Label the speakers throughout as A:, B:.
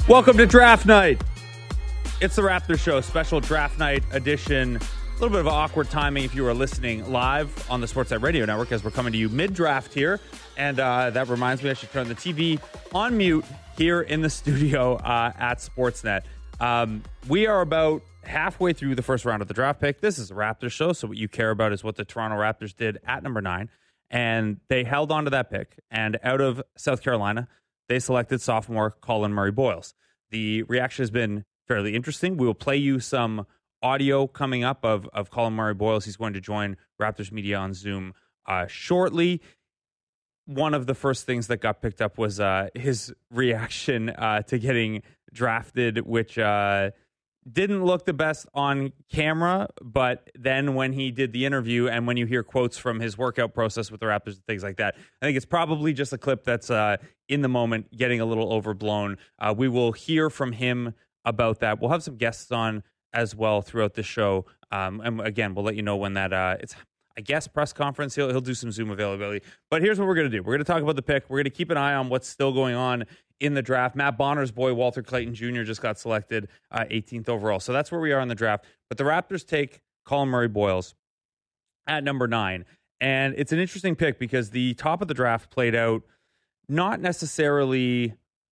A: Welcome to Draft Night. It's the Raptors Show, special Draft Night edition. A little bit of awkward timing if you were listening live on the Sportsnet Radio Network as we're coming to you mid-draft here. And that reminds me I should turn the TV on mute here in the studio at Sportsnet. We are about halfway through the first round of the draft pick. This is the Raptors Show, so what you care about is what the Toronto Raptors did at number 9. And they held on to that pick. And out of South Carolina, they selected sophomore Colin Murray-Boyles. The reaction has been fairly interesting. We will play you some audio coming up of Colin Murray-Boyles. He's going to join Raptors Media on Zoom shortly. One of the first things that got picked up was his reaction to getting drafted, which didn't look the best on camera, but then when he did the interview and when you hear quotes from his workout process with the Raptors and things like that, I think it's probably just a clip that's in the moment getting a little overblown. We will hear from him about that. We'll have some guests on as well throughout the show. And again, we'll let you know when that it's, I guess, press conference. He'll do some Zoom availability. But here's what we're going to do. We're going to talk about the pick. We're going to keep an eye on what's still going on in the draft. Matt Bonner's boy, Walter Clayton Jr., just got selected 18th overall. So that's where we are in the draft. But the Raptors take Colin Murray-Boyles at number 9. And it's an interesting pick because the top of the draft played out not necessarily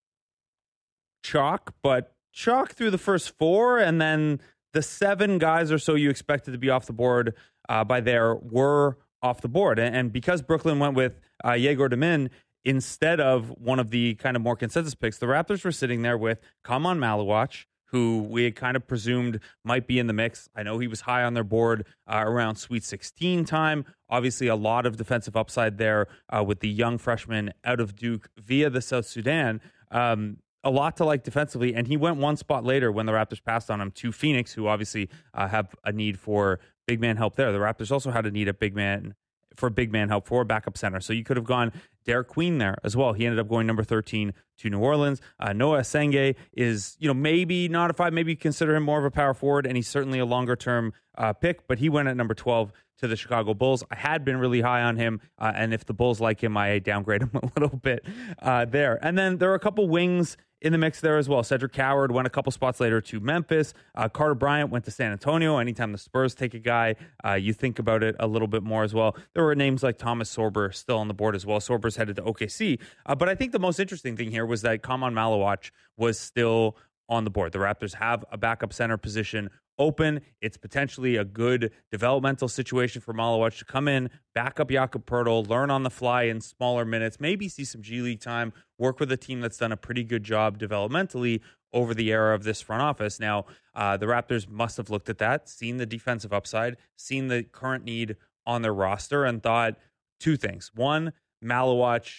A: chalk, but chalk through the first 4. And then the 7 guys or so you expected to be off the board by there were off the board. And because Brooklyn went with Yegor Demin instead of one of the kind of more consensus picks, the Raptors were sitting there with Kamon Malawach, who we had kind of presumed might be in the mix. I know he was high on their board around Sweet 16 time. Obviously, a lot of defensive upside there with the young freshman out of Duke via the South Sudan. A lot to like defensively, and he went one spot later when the Raptors passed on him to Phoenix, who obviously have a need for big man help there. The Raptors also had a need at big man help for backup center. So you could have gone Derek Queen there as well. He ended up going number 13 to New Orleans. Noah Senge is, maybe not a 5, maybe consider him more of a power forward, and he's certainly a longer term pick, but he went at number 12 to the Chicago Bulls. I had been really high on him, and if the Bulls like him, I downgrade him a little bit there. And then there are a couple wings in the mix there as well. Cedric Coward went a couple spots later to Memphis. Carter Bryant went to San Antonio. Anytime the Spurs take a guy, you think about it a little bit more as well. There were names like Thomas Sorber still on the board as well. Sorber's headed to OKC. But I think the most interesting thing here was that Kamon Malawach was still on the board. The Raptors have a backup center position open. It's potentially a good developmental situation for Malawach to come in, back up Jakob Poeltl, learn on the fly in smaller minutes, maybe see some G League time, work with a team that's done a pretty good job developmentally over the era of this front office. Now, the Raptors must have looked at that, seen the defensive upside, seen the current need on their roster, and thought 2 things. One, Malawach,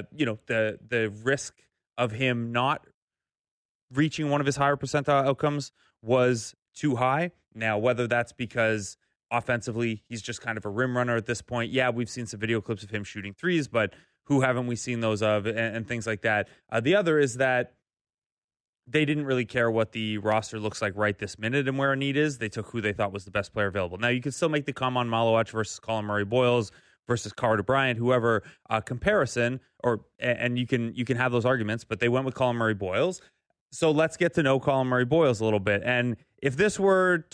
A: the risk of him not reaching one of his higher percentile outcomes was too high. Now, whether that's because offensively he's just kind of a rim runner at this point. Yeah, we've seen some video clips of him shooting threes, but who haven't we seen those of and things like that. The other is that they didn't really care what the roster looks like right this minute and where a need is. They took who they thought was the best player available. Now, you can still make the Kamon Malawach versus Colin Murray-Boyles versus Carter Bryant, whoever comparison, and you can have those arguments, but they went with Colin Murray-Boyles. So let's get to know Colin Murray-Boyles a little bit. And if this were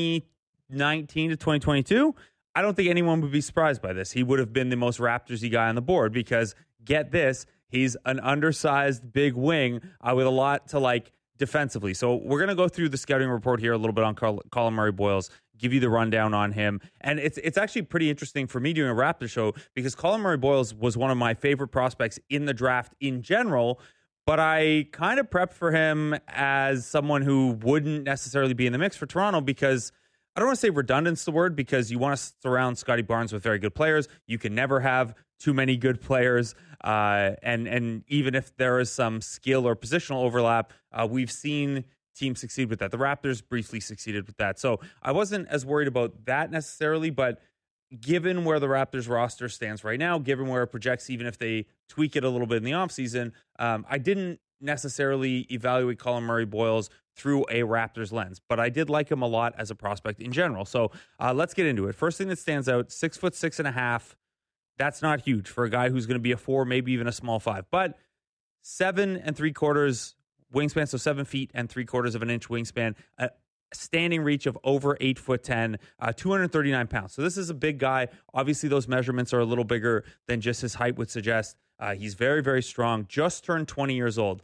A: 2019 to 2022, I don't think anyone would be surprised by this. He would have been the most Raptors-y guy on the board because, get this, he's an undersized big wing with a lot to like defensively. So we're going to go through the scouting report here a little bit on Colin Murray-Boyles, give you the rundown on him. And it's actually pretty interesting for me doing a Raptor show because Colin Murray-Boyles was one of my favorite prospects in the draft in general. But I kind of prepped for him as someone who wouldn't necessarily be in the mix for Toronto because I don't want to say redundant's the word because you want to surround Scotty Barnes with very good players. You can never have too many good players. And even if there is some skill or positional overlap, we've seen teams succeed with that. The Raptors briefly succeeded with that. So I wasn't as worried about that necessarily, but given where the Raptors roster stands right now, given where it projects, even if they tweak it a little bit in the offseason, I didn't necessarily evaluate Colin Murray-Boyles through a Raptors lens, but I did like him a lot as a prospect in general. So let's get into it. First thing that stands out, 6'6.5". That's not huge for a guy who's going to be a 4, maybe even a small 5, but 7 3/4 wingspan, so 7 feet and 3/4 of an inch wingspan, a standing reach of over 8'10", 239 pounds. So this is a big guy. Obviously, those measurements are a little bigger than just his height would suggest. He's very, very strong, just turned 20 years old.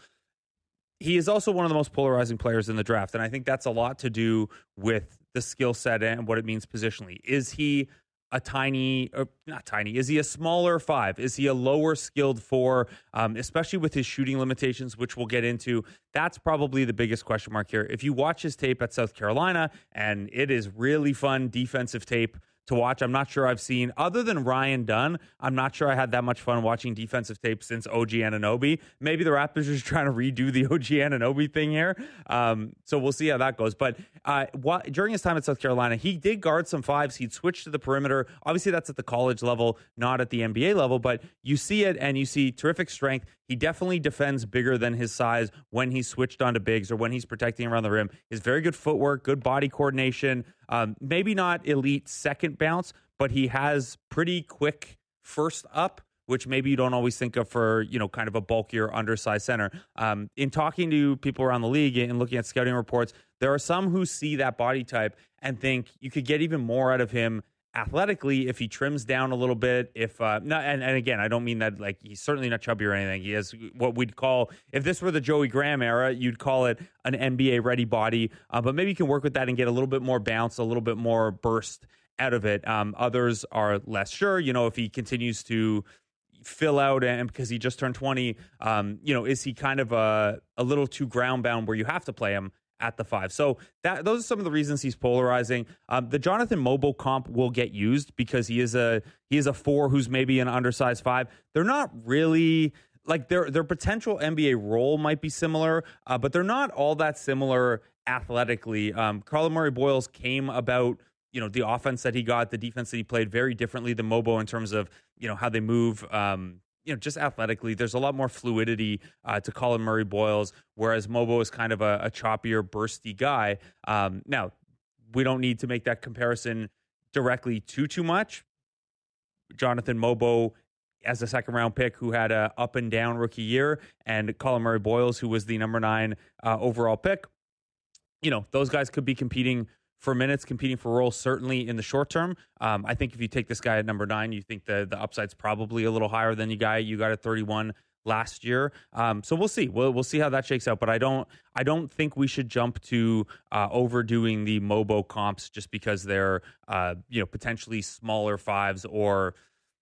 A: He is also one of the most polarizing players in the draft, and I think that's a lot to do with the skill set and what it means positionally. Is he a tiny, or not tiny, is he a smaller 5? Is he a lower skilled 4, especially with his shooting limitations, which we'll get into? That's probably the biggest question mark here. If you watch his tape at South Carolina, and it is really fun defensive tape to watch. I'm not sure I've seen, other than Ryan Dunn, I'm not sure I had that much fun watching defensive tape since OG Anunoby. Maybe the Raptors are just trying to redo the OG Anunoby thing here. So we'll see how that goes. But during his time at South Carolina, he did guard some 5s. He'd switch to the perimeter. Obviously, that's at the college level, not at the NBA level, but you see it and you see terrific strength. He definitely defends bigger than his size when he's switched onto bigs or when he's protecting around the rim. He has very good footwork, good body coordination. Maybe not elite second bounce, but he has pretty quick first up, which maybe you don't always think of for, kind of a bulkier, undersized center. In talking to people around the league and looking at scouting reports, there are some who see that body type and think you could get even more out of him athletically if he trims down a little bit. And again, I don't mean that like he's certainly not chubby or anything. He has what we'd call, if this were the Joey Graham era, you'd call it an NBA ready body. But maybe you can work with that and get a little bit more bounce, a little bit more burst out of it. Others are less sure. If he continues to fill out and because he just turned 20, is he kind of a little too ground bound where you have to play him at the 5. So those are some of the reasons he's polarizing. The Jonathan Mobo comp will get used because he is a 4 who's maybe an undersized 5. They're not really like their potential NBA role might be similar, but they're not all that similar athletically. Carlin Murray-Boyles came about the offense that he got, the defense that he played very differently than Mobo in terms of how they move. Just athletically, there's a lot more fluidity to Colin Murray-Boyles, whereas Mobo is kind of a choppier, bursty guy. Now, we don't need to make that comparison directly too much. Jonathan Mobo, as a second-round pick who had a up-and-down rookie year, and Colin Murray-Boyles, who was the number 9 overall pick, those guys could be competing for minutes, competing for roles, certainly in the short term. I think if you take this guy at number 9, you think the upside's probably a little higher than you got at 31 last year. So we'll see. We'll see how that shakes out. But I don't think we should jump to overdoing the Mobo comps just because they're potentially smaller 5s or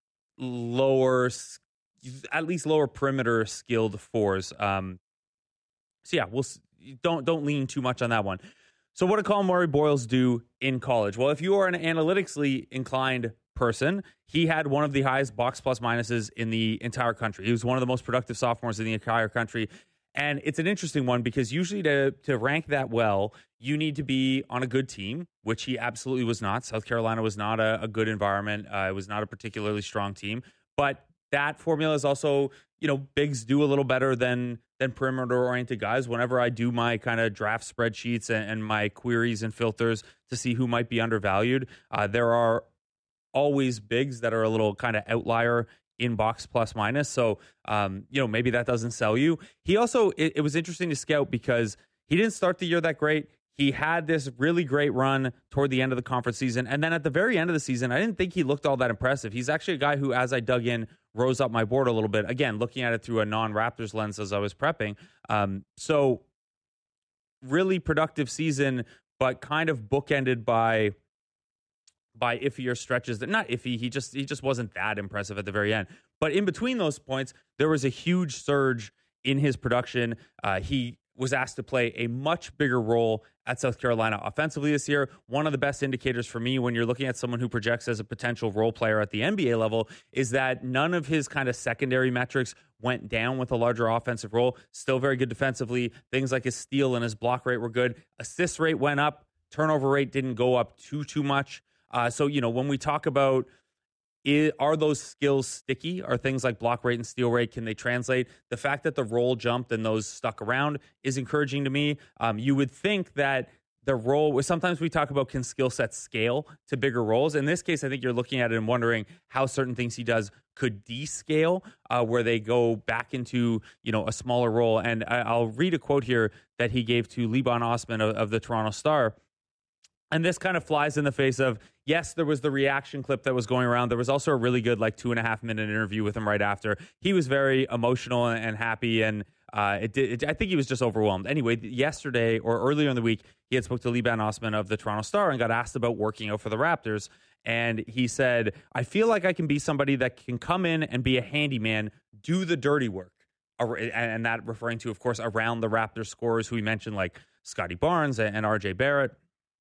A: at least lower perimeter skilled 4s. So yeah, don't lean too much on that one. So what did Colin Murray-Boyles do in college? Well, if you are an analytically inclined person, he had one of the highest box plus minuses in the entire country. He was one of the most productive sophomores in the entire country. And it's an interesting one because usually to rank that well, you need to be on a good team, which he absolutely was not. South Carolina was not a good environment. It was not a particularly strong team. But that formula is also, bigs do a little better than perimeter-oriented guys. Whenever I do my kind of draft spreadsheets and my queries and filters to see who might be undervalued, there are always bigs that are a little kind of outlier in box plus minus. So, maybe that doesn't sell you. He also, it was interesting to scout because he didn't start the year that great. He had this really great run toward the end of the conference season. And then at the very end of the season, I didn't think he looked all that impressive. He's actually a guy who, as I dug in, rose up my board a little bit. Again, looking at it through a non-Raptors lens as I was prepping. So really productive season, but kind of bookended by iffier stretches. That not iffy, he just wasn't that impressive at the very end. But in between those points, there was a huge surge in his production. He was asked to play a much bigger role at South Carolina offensively this year. One of the best indicators for me when you're looking at someone who projects as a potential role player at the NBA level is that none of his kind of secondary metrics went down with a larger offensive role. Still very good defensively. Things like his steal and his block rate were good. Assist rate went up. Turnover rate didn't go up too much. So, when we talk about are those skills sticky? Are things like block rate and steal rate, can they translate? The fact that the role jumped and those stuck around is encouraging to me. You would think that their role. Sometimes we talk about can skill sets scale to bigger roles. In this case, I think you're looking at it and wondering how certain things he does could descale, where they go back into a smaller role. And I'll read a quote here that he gave to Liban Osman of the Toronto Star. And this kind of flies in the face of, yes, there was the reaction clip that was going around. There was also a really good 2.5-minute interview with him right after. He was very emotional and happy, and I think he was just overwhelmed. Anyway, yesterday or earlier in the week, he had spoke to Liban Osman of the Toronto Star and got asked about working out for the Raptors. And he said, I feel like I can be somebody that can come in and be a handyman, do the dirty work. And that referring to, of course, around the Raptors scorers who we mentioned, like Scotty Barnes and RJ Barrett.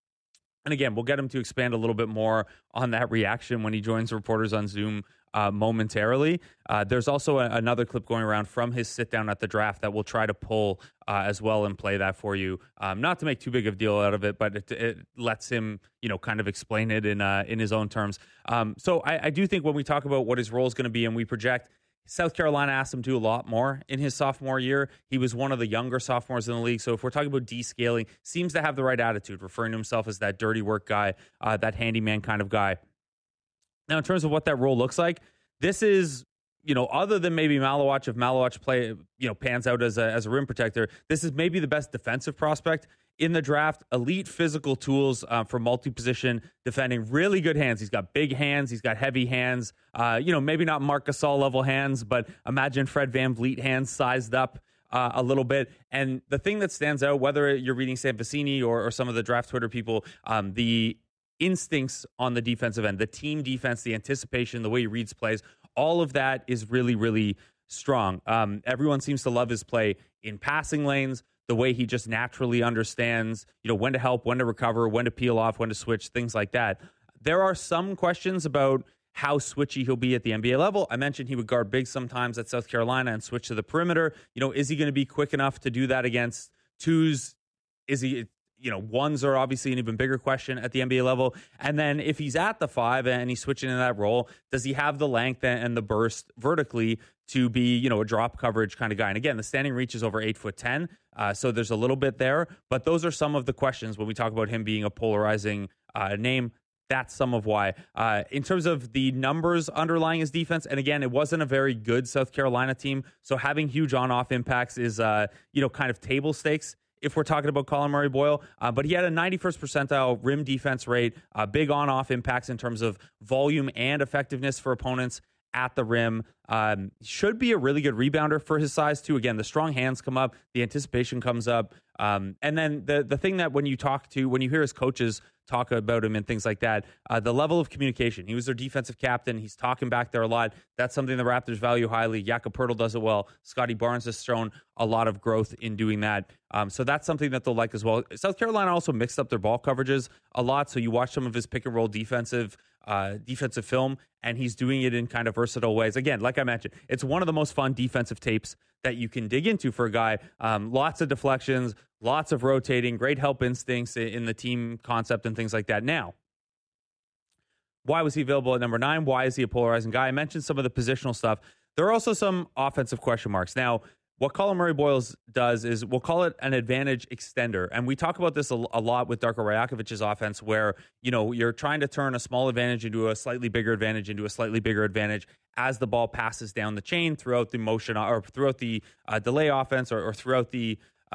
A: And again, we'll get him to expand a little bit more on that reaction when he joins reporters on Zoom momentarily. There's also another clip going around from his sit down at the draft that we'll try to pull as well and play that for you. Not to make too big of a deal out of it, but it lets him, kind of explain it in his own terms. So I do think when we talk about what his role is going to be and we project, South Carolina asked him to do a lot more in his sophomore year. He was one of the younger sophomores in the league. So if we're talking about descaling, seems to have the right attitude, referring to himself as that dirty work guy, that handyman kind of guy. Now, in terms of what that role looks like, this is, other than maybe Malawach, if Malawach pans out as a rim protector, this is maybe the best defensive prospect in the draft. Elite physical tools for multi-position defending. Really good hands. He's got big hands. He's got heavy hands. Maybe not Marc Gasol level hands, but imagine Fred VanVleet hands sized up a little bit. And the thing that stands out, whether you're reading Sam Vecini or some of the draft Twitter people, the instincts on the defensive end, the team defense, the anticipation, the way he reads plays, all of that is really, really strong. Everyone seems to love his play in passing lanes, the way he just naturally understands, when to help, when to recover, when to peel off, when to switch, things like that. There are some questions about how switchy he'll be at the NBA level. I mentioned he would guard big sometimes at South Carolina and switch to the perimeter. Is he going to be quick enough to do that against twos? Is he, ones are obviously an even bigger question at the NBA level. And then if he's at the 5 and he's switching in that role, does he have the length and the burst vertically to be, a drop coverage kind of guy? And again, the standing reach is over 8'10", so there's a little bit there. But those are some of the questions when we talk about him being a polarizing name. That's some of why. In terms of the numbers underlying his defense, and again, it wasn't a very good South Carolina team, so having huge on-off impacts is, kind of table stakes if we're talking about Colin Murray-Boyle. But he had a 91st percentile rim defense rate, big on-off impacts in terms of volume and effectiveness for opponents at the rim. Should be a really good rebounder for his size, too. Again, the strong hands come up, the anticipation comes up. And then the thing that when you hear his coaches talk about him and things like that, the level of communication. He was their defensive captain. He's talking back there a lot. That's something the Raptors value highly. Jakob Poeltl does it well. Scotty Barnes has shown a lot of growth in doing that. So that's something that they'll like as well. South Carolina also mixed up their ball coverages a lot. So you watch some of his pick and roll defensive film, and he's doing it in kind of versatile ways. Again, like I mentioned, it's one of the most fun defensive tapes that you can dig into for a guy. Lots of deflections, lots of rotating, great help instincts in the team concept and things like that. Now, why was he available at number 9? Why is he a polarizing guy? I mentioned some of the positional stuff. There are also some offensive question marks. Now, what Colin Murray-Boyle does is we'll call it an advantage extender. And we talk about this a lot with Darko Rajakovic's offense where, you're trying to turn a small advantage into a slightly bigger advantage into a slightly bigger advantage as the ball passes down the chain throughout the motion or throughout the delay offense or throughout the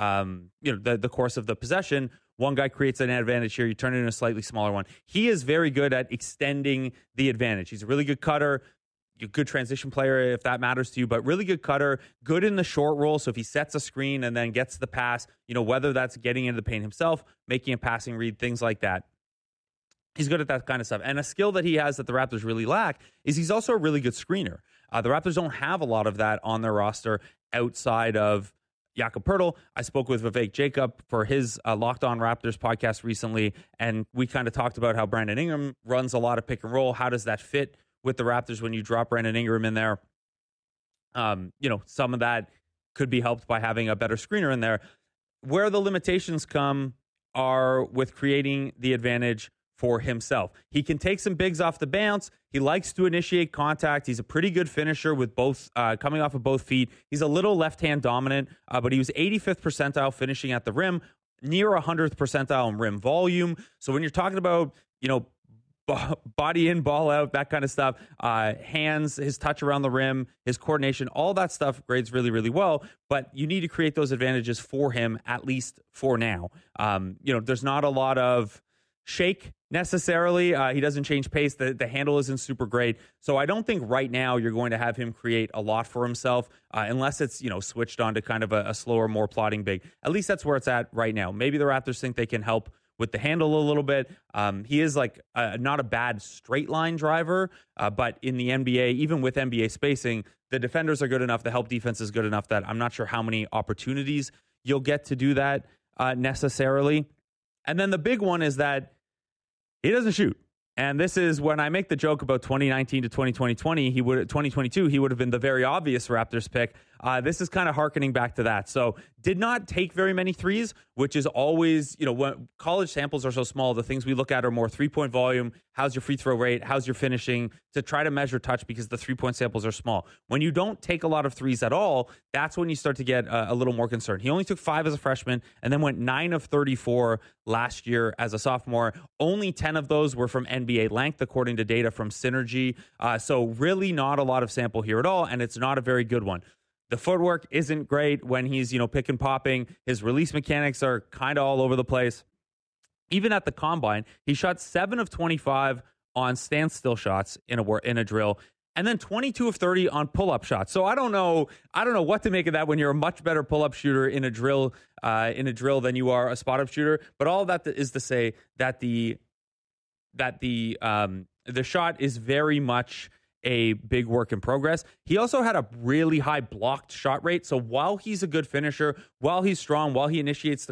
A: course of the possession. One guy creates an advantage here. You turn it into a slightly smaller one. He is very good at extending the advantage. He's a really good cutter. A good transition player if that matters to you, but really good cutter, good in the short roll. So if he sets a screen and then gets the pass, whether that's getting into the paint himself, making a passing read, things like that. He's good at that kind of stuff. And a skill that he has that the Raptors really lack is he's also a really good screener. The Raptors don't have a lot of that on their roster outside of Jakob Poeltl. I spoke with Vivek Jacob for his Locked On Raptors podcast recently, and we kind of talked about how Brandon Ingram runs a lot of pick and roll. How does that fit with the Raptors when you drop Brandon Ingram in there? Some of that could be helped by having a better screener in there. Where the limitations come are with creating the advantage for himself. He can take some bigs off the bounce. He likes to initiate contact. He's a pretty good finisher with both coming off of both feet. He's a little left-hand dominant, but he was 85th percentile finishing at the rim near 100th percentile in rim volume. So when you're talking about, body in, ball out, that kind of stuff, hands, his touch around the rim, his coordination, all that stuff grades really, really well. But you need to create those advantages for him, at least for now. There's not a lot of shake necessarily. He doesn't change pace. The handle isn't super great. So I don't think right now you're going to have him create a lot for himself unless it's, switched on to kind of a slower, more plotting big. At least that's where it's at right now. Maybe the Raptors think they can help with the handle a little bit. He is not a bad straight line driver, but in the NBA, even with NBA spacing, the defenders are good enough. The help defense is good enough that I'm not sure how many opportunities you'll get to do that necessarily. And then the big one is that he doesn't shoot. And this is when I make the joke about 2019 to 2022, he would have been the very obvious Raptors pick. This is kind of hearkening back to that. So did not take very many threes, which is always, when college samples are so small, the things we look at are more 3-point volume. How's your free throw rate? How's your finishing? To try to measure touch because the 3-point samples are small. When you don't take a lot of threes at all, that's when you start to get a little more concerned. He only took 5 as a freshman and then went 9 of 34 last year as a sophomore. Only 10 of those were from NBA length, according to data from Synergy. So really not a lot of sample here at all, and it's not a very good one. The footwork isn't great when he's, pick and popping. His release mechanics are kind of all over the place. Even at the combine, he shot 7 of 25 on standstill shots in a drill, and then 22 of 30 on pull-up shots. So I don't know what to make of that when you're a much better pull-up shooter in a drill than you are a spot-up shooter. But all of that is to say that the shot is very much a big work in progress. He also had a really high blocked shot rate. So while he's a good finisher, while he's strong, while he initiates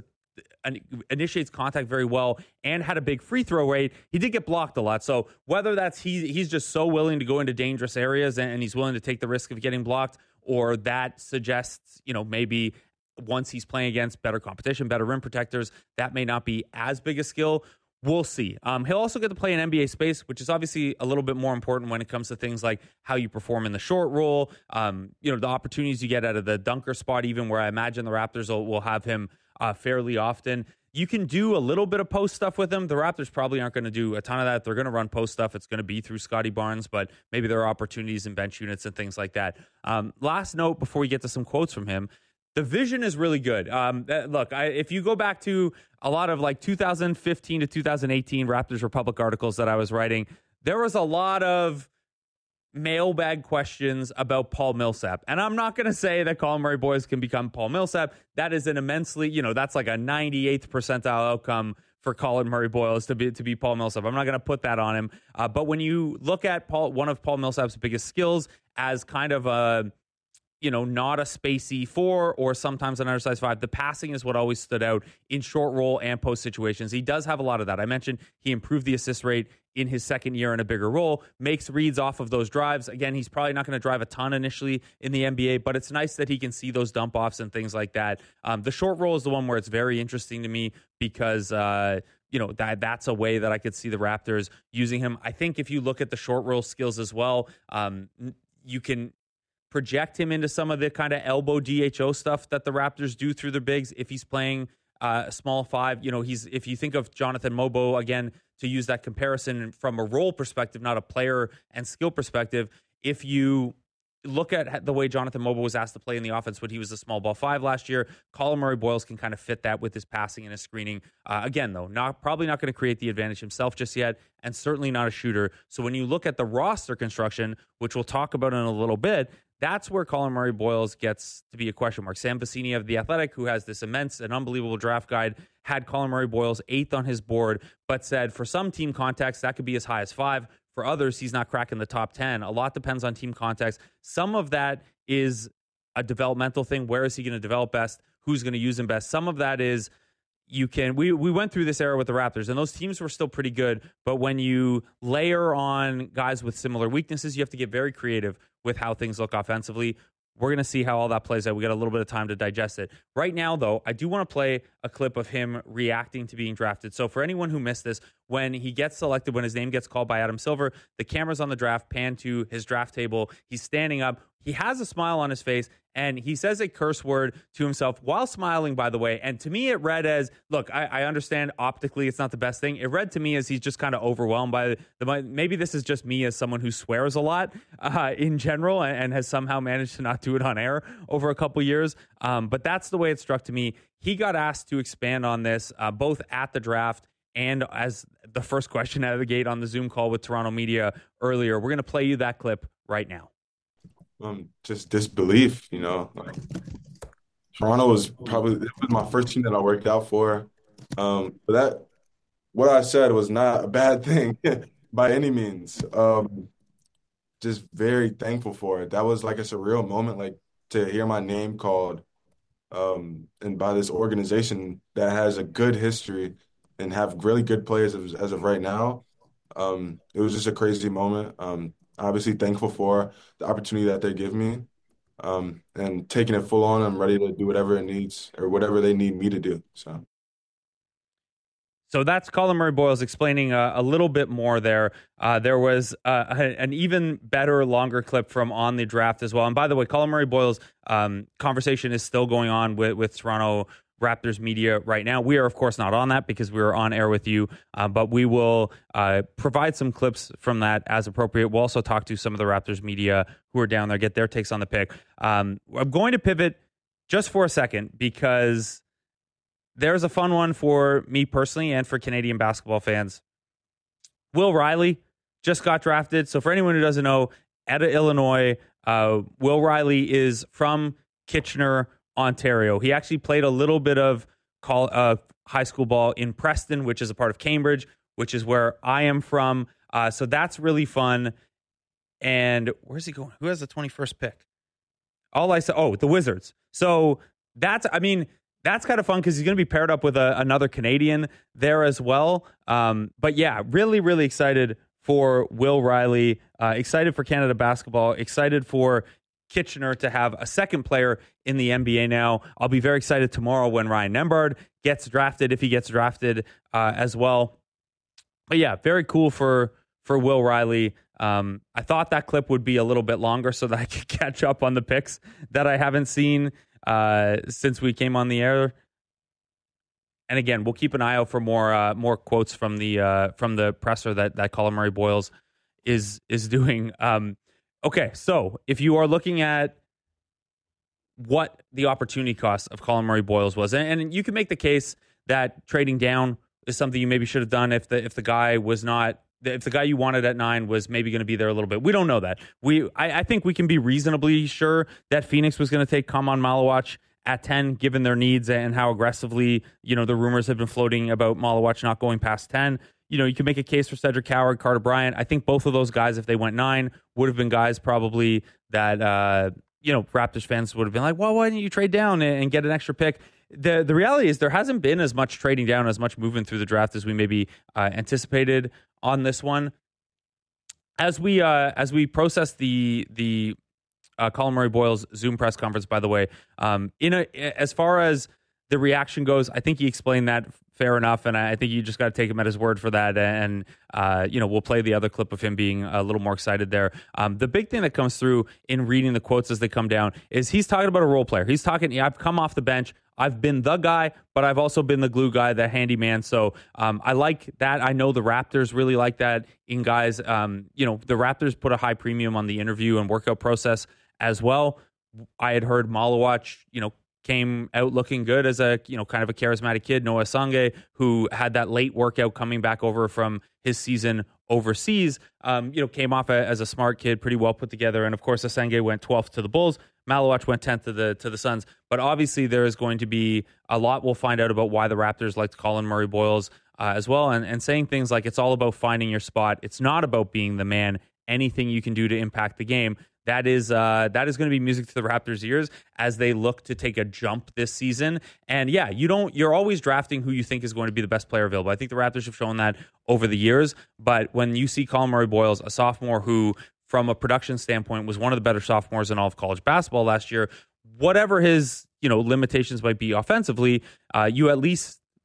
A: contact very well and had a big free throw rate, he did get blocked a lot. So whether that's he's just so willing to go into dangerous areas and he's willing to take the risk of getting blocked, or that suggests, maybe once he's playing against better competition, better rim protectors, that may not be as big a skill. We'll see. He'll also get to play in NBA space, which is obviously a little bit more important when it comes to things like how you perform in the short roll, the opportunities you get out of the dunker spot, even where I imagine the Raptors will have him fairly often. You can do a little bit of post stuff with him. The Raptors probably aren't going to do a ton of that. They're going to run post stuff. It's going to be through Scotty Barnes, but maybe there are opportunities in bench units and things like that. Last note before we get to some quotes from him. The vision is really good. If you go back to a lot of 2015 to 2018 Raptors Republic articles that I was writing, there was a lot of mailbag questions about Paul Millsap. And I'm not going to say that Colin Murray-Boyles can become Paul Millsap. That is an immensely, that's like a 98th percentile outcome for Colin Murray-Boyles to be Paul Millsap. I'm not going to put that on him. But when you look at one of Paul Millsap's biggest skills as kind of a not a spacey 4 or sometimes an undersized 5. The passing is what always stood out in short roll and post situations. He does have a lot of that. I mentioned he improved the assist rate in his second year in a bigger role, makes reads off of those drives. Again, he's probably not going to drive a ton initially in the NBA, but it's nice that he can see those dump offs and things like that. The short roll is the one where it's very interesting to me because, that's a way that I could see the Raptors using him. I think if you look at the short roll skills as well, you can project him into some of the kind of elbow DHO stuff that the Raptors do through their bigs. If he's playing a small 5, if you think of Jonathan Mobo, again, to use that comparison from a role perspective, not a player and skill perspective, if you look at the way Jonathan Mobo was asked to play in the offense when he was a small ball 5 last year, Colin Murray-Boyles can kind of fit that with his passing and his screening. Again, though, probably not going to create the advantage himself just yet, and certainly not a shooter. So when you look at the roster construction, which we'll talk about in a little bit, that's where Colin Murray-Boyles gets to be a question mark. Sam Vecini of The Athletic, who has this immense and unbelievable draft guide, had Colin Murray-Boyles 8th on his board, but said for some team contexts, that could be as high as 5. For others, he's not cracking the top 10. A lot depends on team context. Some of that is a developmental thing. Where is he going to develop best? Who's going to use him best? Some of that is we went through this era with the Raptors, and those teams were still pretty good. But when you layer on guys with similar weaknesses, you have to get very creative with how things look offensively. We're going to see how all that plays out. We got a little bit of time to digest it. Right now, though, I do want to play a clip of him reacting to being drafted. So for anyone who missed this, when he gets selected, when his name gets called by Adam Silver, the cameras on the draft pan to his draft table. He's standing up. He has a smile on his face, and he says a curse word to himself while smiling, by the way. And to me, it read as, look, I understand optically it's not the best thing. It read to me as he's just kind of overwhelmed by maybe this is just me as someone who swears a lot in general and has somehow managed to not do it on air over a couple years. But that's the way it struck to me. He got asked to expand on this both at the draft and as the first question out of the gate on the Zoom call with Toronto media earlier. We're going to play you that clip right now.
B: Just disbelief, Toronto was my first team that I worked out for. But what I said was not a bad thing by any means. Just very thankful for it. That was like a surreal moment, like to hear my name called, and by this organization that has a good history and have really good players as of right now. It was just a crazy moment. Obviously thankful for the opportunity that they give me, and taking it full on. I'm ready to do whatever it needs or whatever they need me to do.
A: So that's Colin Murray Boyles explaining a little bit more there. There was an even better, longer clip from on the draft as well. And by the way, Colin Murray Boyles' conversation is still going on with Toronto Raptors media right now. We are, of course, not on that because we are on air with you, but we will provide some clips from that as appropriate. We'll also talk to some of the Raptors media who are down there, get their takes on the pick. I'm going to pivot just for a second because there's a fun one for me personally and for Canadian basketball fans. Will Riley just got drafted. So for anyone who doesn't know, out of Illinois, Will Riley is from Kitchener, Ontario. He actually played a little bit of high school ball in Preston, which is a part of Cambridge, which is where I am from. So that's really fun. And where's he going? Who has the 21st pick? The Wizards. So that's kind of fun because he's going to be paired up with another Canadian there as well. But yeah, really, really excited for Will Riley. Excited for Canada basketball. Excited for Kitchener to have a second player in the NBA now. I'll be very excited tomorrow when Ryan Nembhard gets drafted, if he gets drafted as well. But yeah, very cool for Will Riley. I thought that clip would be a little bit longer so that I could catch up on the picks that I haven't seen since we came on the air. And again, we'll keep an eye out for more quotes from the presser that Colin Murray Boyles is doing. Okay, so if you are looking at what the opportunity cost of Colin Murray Boyles was, and you can make the case that trading down is something you maybe should have done if the guy you wanted at 9 was maybe going to be there a little bit. We don't know that. I think we can be reasonably sure that Phoenix was going to take Kamon Malawach at 10, given their needs and how aggressively, the rumors have been floating about Malawach not going past 10. You can make a case for Cedric Howard, Carter Bryant. I think both of those guys, if they went 9, would have been guys probably that, Raptors fans would have been like, well, why didn't you trade down and get an extra pick? The reality is there hasn't been as much trading down, as much movement through the draft as we maybe anticipated on this one. As we process the Colin Murray Boyles Zoom press conference, by the way, as far as the reaction goes, I think he explained that fair enough, and I think you just got to take him at his word for that. And we'll play the other clip of him being a little more excited there. The big thing that comes through in reading the quotes as they come down is he's talking about a role player. He's talking, I've come off the bench, I've been the guy, but I've also been the glue guy, the handyman. So I like that. I know the Raptors really like that in guys. The Raptors put a high premium on the interview and workout process as well. I had heard Malawach, came out looking good as a, kind of a charismatic kid. Noah Sange, who had that late workout coming back over from his season overseas, came off as a smart kid, pretty well put together. And of course, Asenge went 12th to the Bulls. Malawach went 10th to the Suns. But obviously, there is going to be a lot we'll find out about why the Raptors liked Colin Murray Boyles as well. And saying things like it's all about finding your spot. It's not about being the man. Anything you can do to impact the game. That is going to be music to the Raptors' ears as they look to take a jump this season. And yeah, you're always drafting who you think is going to be the best player available. I think the Raptors have shown that over the years. But when you see Colin Murray Boyles, a sophomore who, from a production standpoint, was one of the better sophomores in all of college basketball last year, whatever his limitations might be offensively, you at least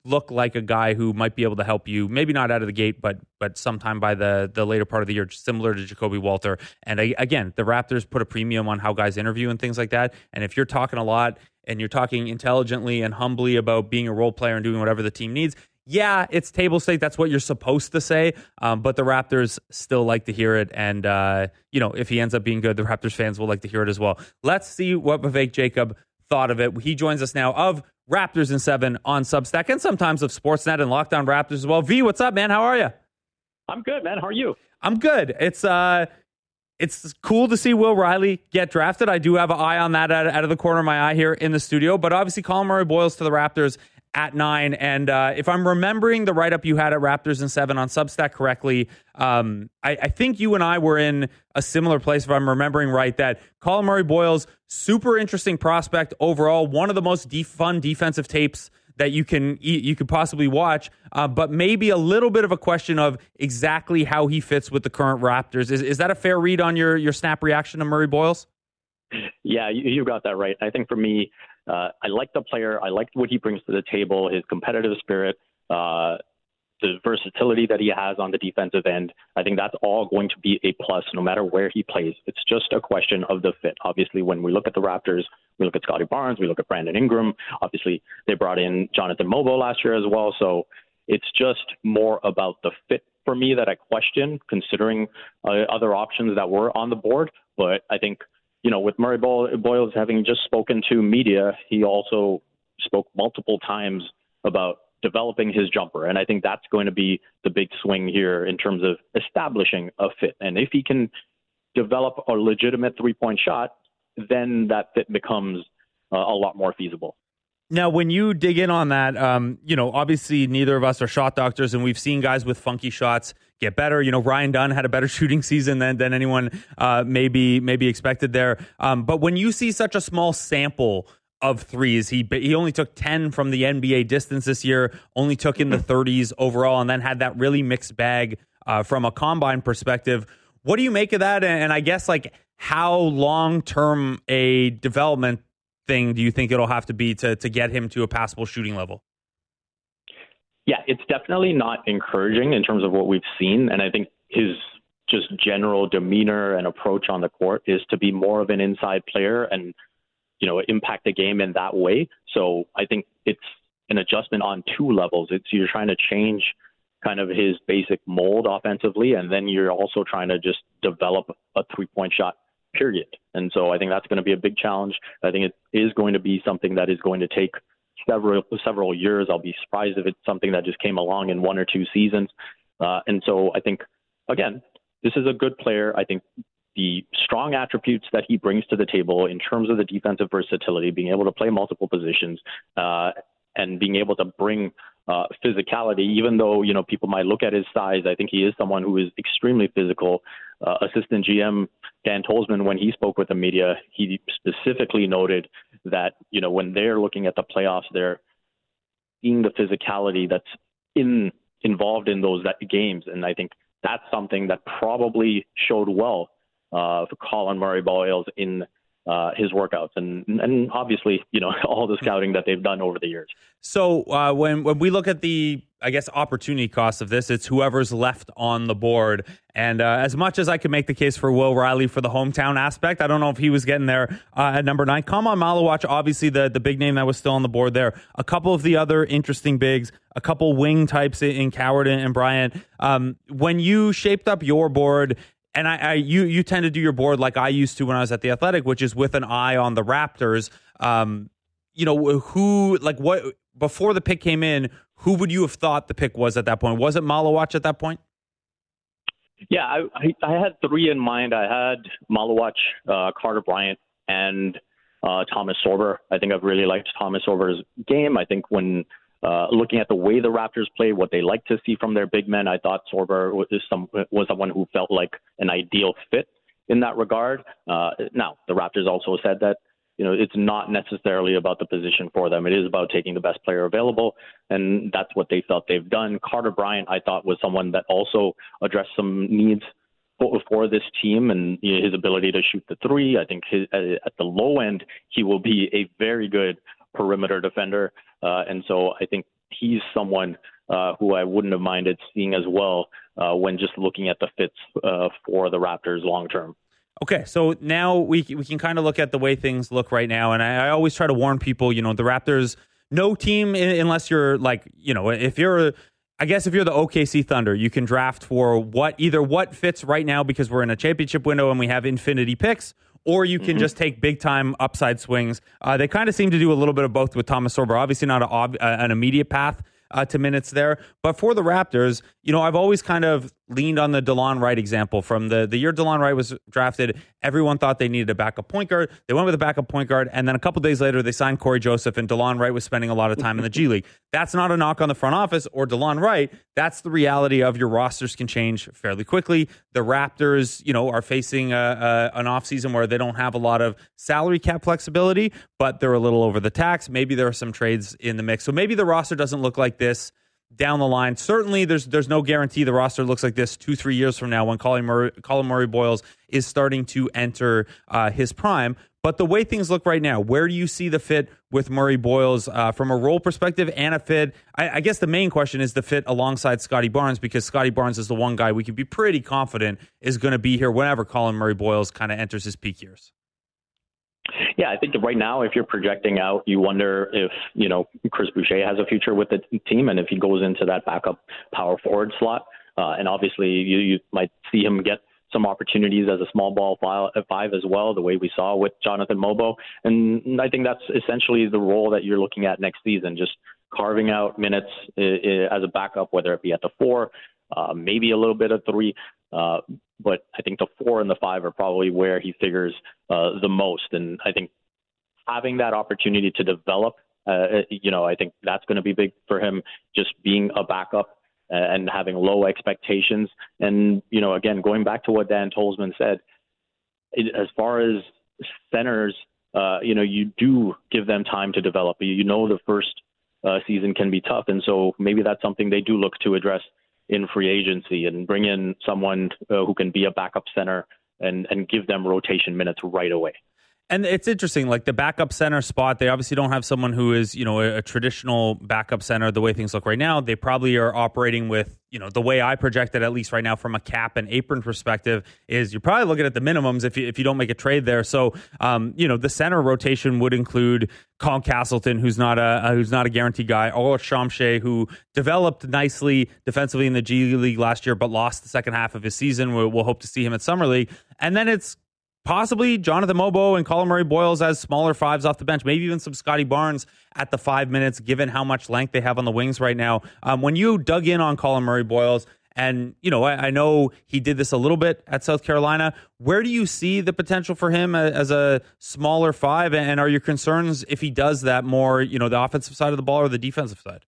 A: look like a guy who might be able to help you, maybe not out of the gate, but sometime by the later part of the year, similar to Jacoby Walter. And again, the Raptors put a premium on how guys interview and things like that. And if you're talking a lot and you're talking intelligently and humbly about being a role player and doing whatever the team needs, yeah, it's table stake. That's what you're supposed to say. But the Raptors still like to hear it. And, if he ends up being good, the Raptors fans will like to hear it as well. Let's see what Vivek Jacob thought of it. He joins us now of Raptors in 7 on Substack and sometimes of Sportsnet and Lockdown Raptors as well. V, what's up, man? How are you?
C: I'm good, man. How are you?
A: I'm good. It's cool to see Will Riley get drafted. I do have an eye on that out of the corner of my eye here in the studio. But obviously, Colin Murray-Boyles to the Raptors at 9. And if I'm remembering the write-up you had at Raptors in 7 on Substack correctly, I think you and I were in a similar place, if I'm remembering right, that Colin Murray-Boyles, super interesting prospect overall, one of the most fun defensive tapes that you could possibly watch, but maybe a little bit of a question of exactly how he fits with the current Raptors. Is that a fair read on your snap reaction to Murray-Boyles?
C: Yeah, you got that right. I think for me, I like the player. I like what he brings to the table, his competitive spirit, the versatility that he has on the defensive end. I think that's all going to be a plus no matter where he plays. It's just a question of the fit. Obviously, when we look at the Raptors, we look at Scotty Barnes, we look at Brandon Ingram. Obviously, they brought in Jonathan Mobo last year as well. So it's just more about the fit for me that I question, considering other options that were on the board. But I think, with Murray-Boyles having just spoken to media, he also spoke multiple times about developing his jumper. And I think that's going to be the big swing here in terms of establishing a fit. And if he can develop a legitimate three-point shot, then that fit becomes a lot more feasible.
A: Now, when you dig in on that, obviously neither of us are shot doctors, and we've seen guys with funky shots get better. Ryan Dunn had a better shooting season than anyone maybe expected there. But when you see such a small sample of threes, he only took 10 from the NBA distance this year, only took in the 30s overall, and then had that really mixed bag from a combine perspective. What do you make of that? And I guess, how long-term a development thing do you think it'll have to be to get him to a passable shooting level?
C: Yeah, it's definitely not encouraging in terms of what we've seen. And I think his just general demeanor and approach on the court is to be more of an inside player and, impact the game in that way. So I think it's an adjustment on two levels. You're trying to change kind of his basic mold offensively, and then you're also trying to just develop a three-point shot, period. And so I think that's going to be a big challenge. I think it is going to be something that is going to take several years. I'll be surprised if it's something that just came along in 1 or 2 seasons. And so I think, again, this is a good player. I think the strong attributes that he brings to the table in terms of the defensive versatility, being able to play multiple positions, and being able to bring physicality, even though, people might look at his size, I think he is someone who is extremely physical. Assistant GM Dan Tolzman, when he spoke with the media, he specifically noted that, when they're looking at the playoffs, they're seeing the physicality that's involved in those games. And I think that's something that probably showed well for Colin Murray-Boyles in his workouts and obviously, all the scouting that they've done over the years.
A: So when we look at the, I guess, opportunity cost of this, it's whoever's left on the board. And as much as I could make the case for Will Riley for the hometown aspect, I don't know if he was getting there at number 9. Kamal Malawach, obviously the big name that was still on the board there. A couple of the other interesting bigs, a couple wing types in Coward and Bryant. When you shaped up your board, and you tend to do your board like I used to when I was at the Athletic, which is with an eye on the Raptors. What before the pick came in, who would you have thought the pick was at that point? Was it Malawach at that point?
C: Yeah, I had 3 in mind. I had Malawach, Carter Bryant, and Thomas Sorber. I think I've really liked Thomas Sorber's game. I think when looking at the way the Raptors play, what they like to see from their big men, I thought Sorber was someone who felt like an ideal fit in that regard. Now, the Raptors also said that, it's not necessarily about the position for them. It is about taking the best player available, and that's what they felt they've done. Carter Bryant, I thought, was someone that also addressed some needs for this team and his ability to shoot the three. I think at the low end, he will be a very good perimeter defender. And so I think he's someone who I wouldn't have minded seeing as well when just looking at the fits for the Raptors long term.
A: Okay, so now we can kind of look at the way things look right now, and I always try to warn people, the Raptors, no team, unless you're if you're the OKC Thunder, you can draft for what fits right now because we're in a championship window and we have infinity picks, or you can just take big-time upside swings. They kind of seem to do a little bit of both with Thomas Sorber. Obviously not an immediate path to minutes there. But for the Raptors, I've always kind of leaned on the DeLon Wright example. From the year DeLon Wright was drafted, everyone thought they needed a backup point guard. They went with a backup point guard, and then a couple days later, they signed Corey Joseph, and DeLon Wright was spending a lot of time in the G League. That's not a knock on the front office or DeLon Wright. That's the reality of your rosters can change fairly quickly. The Raptors, are facing an offseason where they don't have a lot of salary cap flexibility, but they're a little over the tax. Maybe there are some trades in the mix. So maybe the roster doesn't look like this down the line. Certainly, there's no guarantee the roster looks like this 2-3 years from now when Colin Murray-Boyles is starting to enter his prime. But the way things look right now, where do you see the fit with Murray-Boyles from a role perspective and a fit? I guess the main question is the fit alongside Scotty Barnes, because Scotty Barnes is the one guy we can be pretty confident is going to be here whenever Colin Murray-Boyles kind of enters his peak years.
C: Yeah, I think right now, if you're projecting out, you wonder if, Chris Boucher has a future with the team and if he goes into that backup power forward slot. And obviously, you might see him get some opportunities as a small ball five as well, the way we saw with Jonathan Mobo. And I think that's essentially the role that you're looking at next season, just carving out minutes as a backup, whether it be at the 4, maybe a little bit of 3. But I think the 4 and the 5 are probably where he figures the most. And I think having that opportunity to develop, I think that's going to be big for him, just being a backup and having low expectations. And, again, going back to what Dan Tolzman said, as far as centers, you do give them time to develop. The first season can be tough. And so maybe that's something they do look to address in free agency and bring in someone who can be a backup center and give them rotation minutes right away.
A: And it's interesting, like the backup center spot, they obviously don't have someone who is, a traditional backup center the way things look right now. They probably are operating with, the way I project it, at least right now from a cap and apron perspective, is you're probably looking at the minimums if you don't make a trade there. So, the center rotation would include Colin Castleton, who's not a guaranteed guy, or Shamshe, who developed nicely defensively in the G League last year, but lost the second half of his season. We'll hope to see him at Summer League. And then it's possibly Jonathan Mobo and Colin Murray-Boyles as smaller 5s off the bench, maybe even some Scotty Barnes at the 5 minutes, given how much length they have on the wings right now. When you dug in on Colin Murray-Boyles, and, I know he did this a little bit at South Carolina, where do you see the potential for him as a smaller 5? And are your concerns if he does that more, the offensive side of the ball or the defensive side?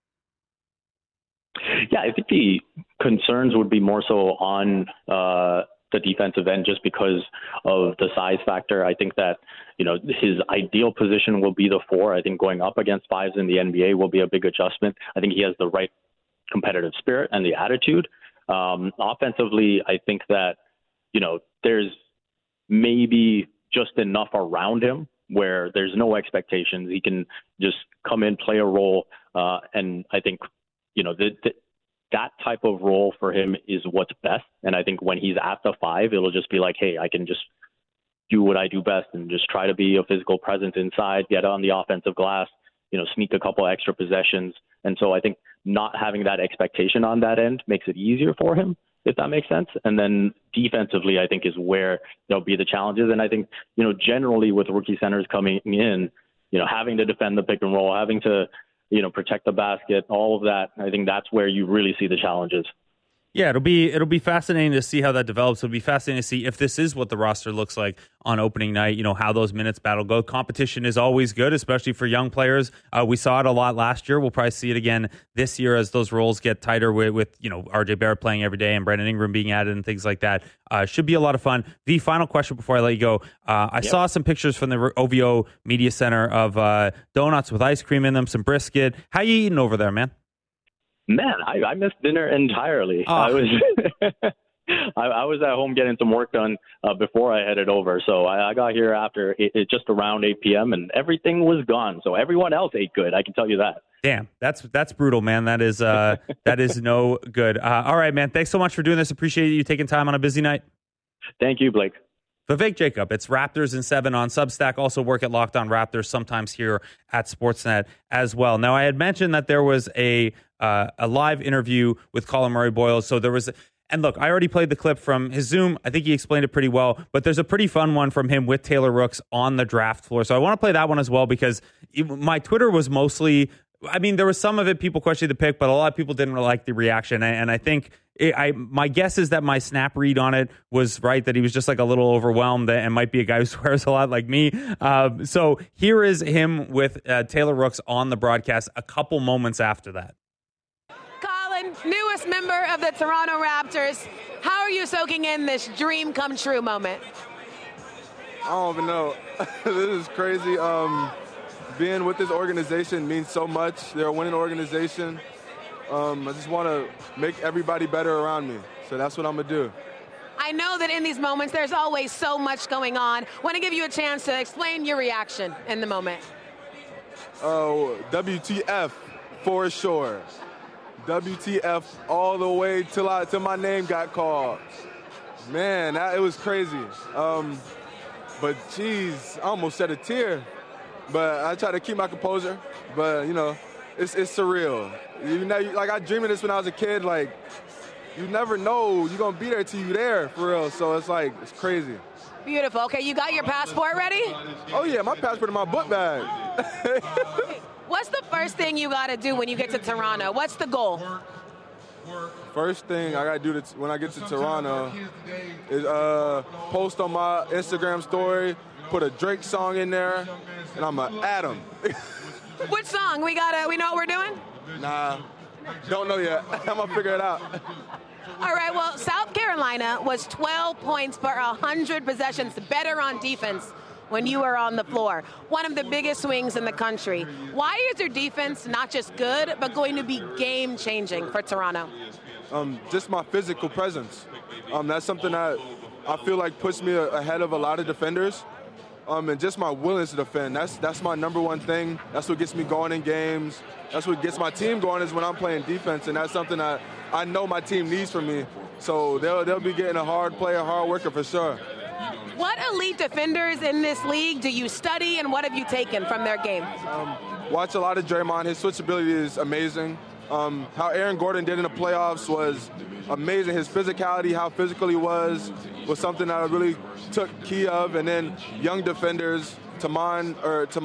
C: Yeah, I think the concerns would be more so on the defensive end, just because of the size factor. I think that, his ideal position will be the 4. I think going up against 5s in the NBA will be a big adjustment. I think he has the right competitive spirit and the attitude. Offensively, I think that, there's maybe just enough around him where there's no expectations. He can just come in, play a role. And I think, that type of role for him is what's best. And I think when he's at the 5, it'll just be like, hey, I can just do what I do best and just try to be a physical presence inside, get on the offensive glass, sneak a couple extra possessions. And so I think not having that expectation on that end makes it easier for him, if that makes sense. And then defensively, I think is where there'll be the challenges. And I think, generally with rookie centers coming in, having to defend the pick and roll, having to, protect the basket, all of that. I think that's where you really see the challenges.
A: Yeah, it'll be fascinating to see how that develops. It'll be fascinating to see if this is what the roster looks like on opening night, how those minutes battle go. Competition is always good, especially for young players. We saw it a lot last year. We'll probably see it again this year as those roles get tighter with RJ Barrett playing every day and Brandon Ingram being added and things like that. Should be a lot of fun. The final question before I let you go. I saw some pictures from the OVO Media Center of donuts with ice cream in them, some brisket. How you eating over there, man?
C: Man, I missed dinner entirely.
A: Oh.
C: I was I was at home getting some work done before I headed over. So I got here after just around 8 p.m. and everything was gone. So everyone else ate good. I can tell you that.
A: Damn, that's brutal, man. That is no good. All right, man. Thanks so much for doing this. Appreciate you taking time on a busy night.
C: Thank you, Blake.
A: Vivek Jacob, it's Raptors in 7 on Substack. Also work at Locked On Raptors, sometimes here at Sportsnet as well. Now, I had mentioned that there was a live interview with Colin Murray-Boyles. So there was, and look, I already played the clip from his Zoom. I think he explained it pretty well, but there's a pretty fun one from him with Taylor Rooks on the draft floor. So I want to play that one as well, because my Twitter was mostly, I mean, there was some of it people questioned the pick, but a lot of people didn't really like the reaction. And I think my guess is that my snap read on it was right, that he was just like a little overwhelmed and might be a guy who swears a lot like me. So here is him with Taylor Rooks on the broadcast a couple moments after that.
D: Colin, newest member of the Toronto Raptors. How are you soaking in this dream come true moment?
E: I don't even know. This is crazy. Being with this organization means so much. They're a winning organization. I just want to make everybody better around me. So that's what I'm going to do.
D: I know that in these moments, there's always so much going on. Want to give you a chance to explain your reaction in the moment.
E: Oh, WTF for sure. WTF all the way till my name got called. Man, it was crazy. But geez, I almost shed a tear. But I try to keep my composure. But you know, it's surreal. You know, like I dreamed of this when I was a kid. Like you never know you're gonna be there till you're there for real. So it's like it's crazy.
D: Beautiful. Okay, you got your passport ready?
E: Oh yeah, my passport in my book bag.
D: What's the first thing you got to do when you get to Toronto? What's the goal?
E: First thing I got to do when I get to Toronto is post on my Instagram story, put a Drake song in there, and I'm going to add him.
D: Which song? We know what we're doing?
E: Nah, don't know yet. I'm going to figure it out.
D: All right, well, South Carolina was 12 points per 100 possessions better on defense when you were on the floor. One of the biggest swings in the country. Why is your defense not just good, but going to be game-changing for Toronto?
E: Just my physical presence. That's something that I feel like puts me ahead of a lot of defenders. And just my willingness to defend. That's my number one thing. That's what gets me going in games. That's what gets my team going is when I'm playing defense, and that's something that I know my team needs from me. So they'll be getting a hard player, hard worker for sure.
D: What elite defenders in this league do you study, and what have you taken from their game?
E: Watch a lot of Draymond. His switchability is amazing. How Aaron Gordon did in the playoffs was amazing. His physicality, how physical he was something that I really took key of. And then young defenders, Tamani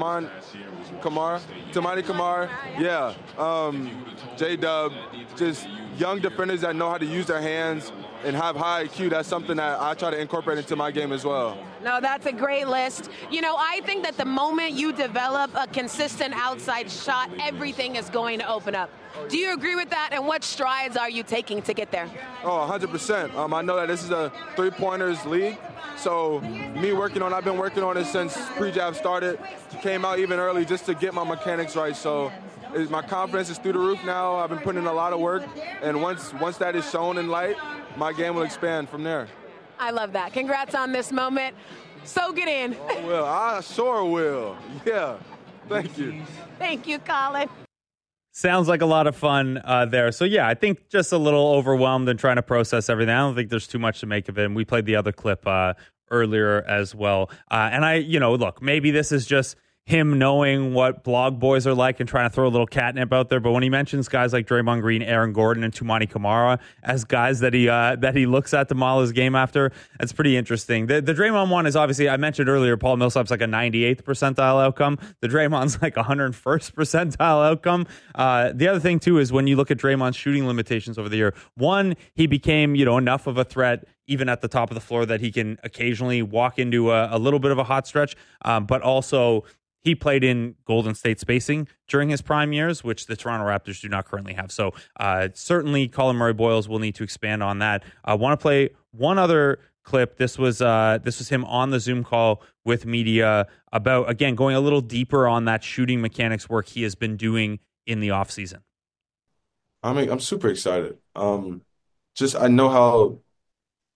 E: Kamar, yeah, J-Dub, just young defenders that know how to use their hands and have high IQ. That's something that I try to incorporate into my game as well.
D: No, that's a great list. You know, I think that the moment you develop a consistent outside shot, everything is going to open up. Do you agree with that? And what strides are you taking to get there?
E: Oh, 100%. I know that this is a three-pointers league. So I've been working on it since pre-jab started. Came out even early just to get my mechanics right. So my confidence is through the roof now. I've been putting in a lot of work. And once that is shown in light, my game will expand from there.
D: I love that. Congrats on this moment. Soak it in.
E: Oh, well, I sure will. Yeah. Thank you.
D: Thank you, Colin.
A: Sounds like a lot of fun there. So, yeah, I think just a little overwhelmed and trying to process everything. I don't think there's too much to make of it. And we played the other clip earlier as well. And look, maybe this is just him knowing what blog boys are like and trying to throw a little catnip out there. But when he mentions guys like Draymond Green, Aaron Gordon, and Toumani Camara as guys that he looks at to model his game after, that's pretty interesting. The Draymond one is obviously, I mentioned earlier, Paul Millsap's like a 98th percentile outcome. The Draymond's like 101st percentile outcome. The other thing, too, is when you look at Draymond's shooting limitations over the year, one, he became, enough of a threat even at the top of the floor that he can occasionally walk into a little bit of a hot stretch, but also he played in Golden State spacing during his prime years, which the Toronto Raptors do not currently have. So certainly Colin Murray-Boyles will need to expand on that. I want to play one other clip. This was him on the Zoom call with media about, again, going a little deeper on that shooting mechanics work he has been doing in the offseason.
B: I'm super excited. I know how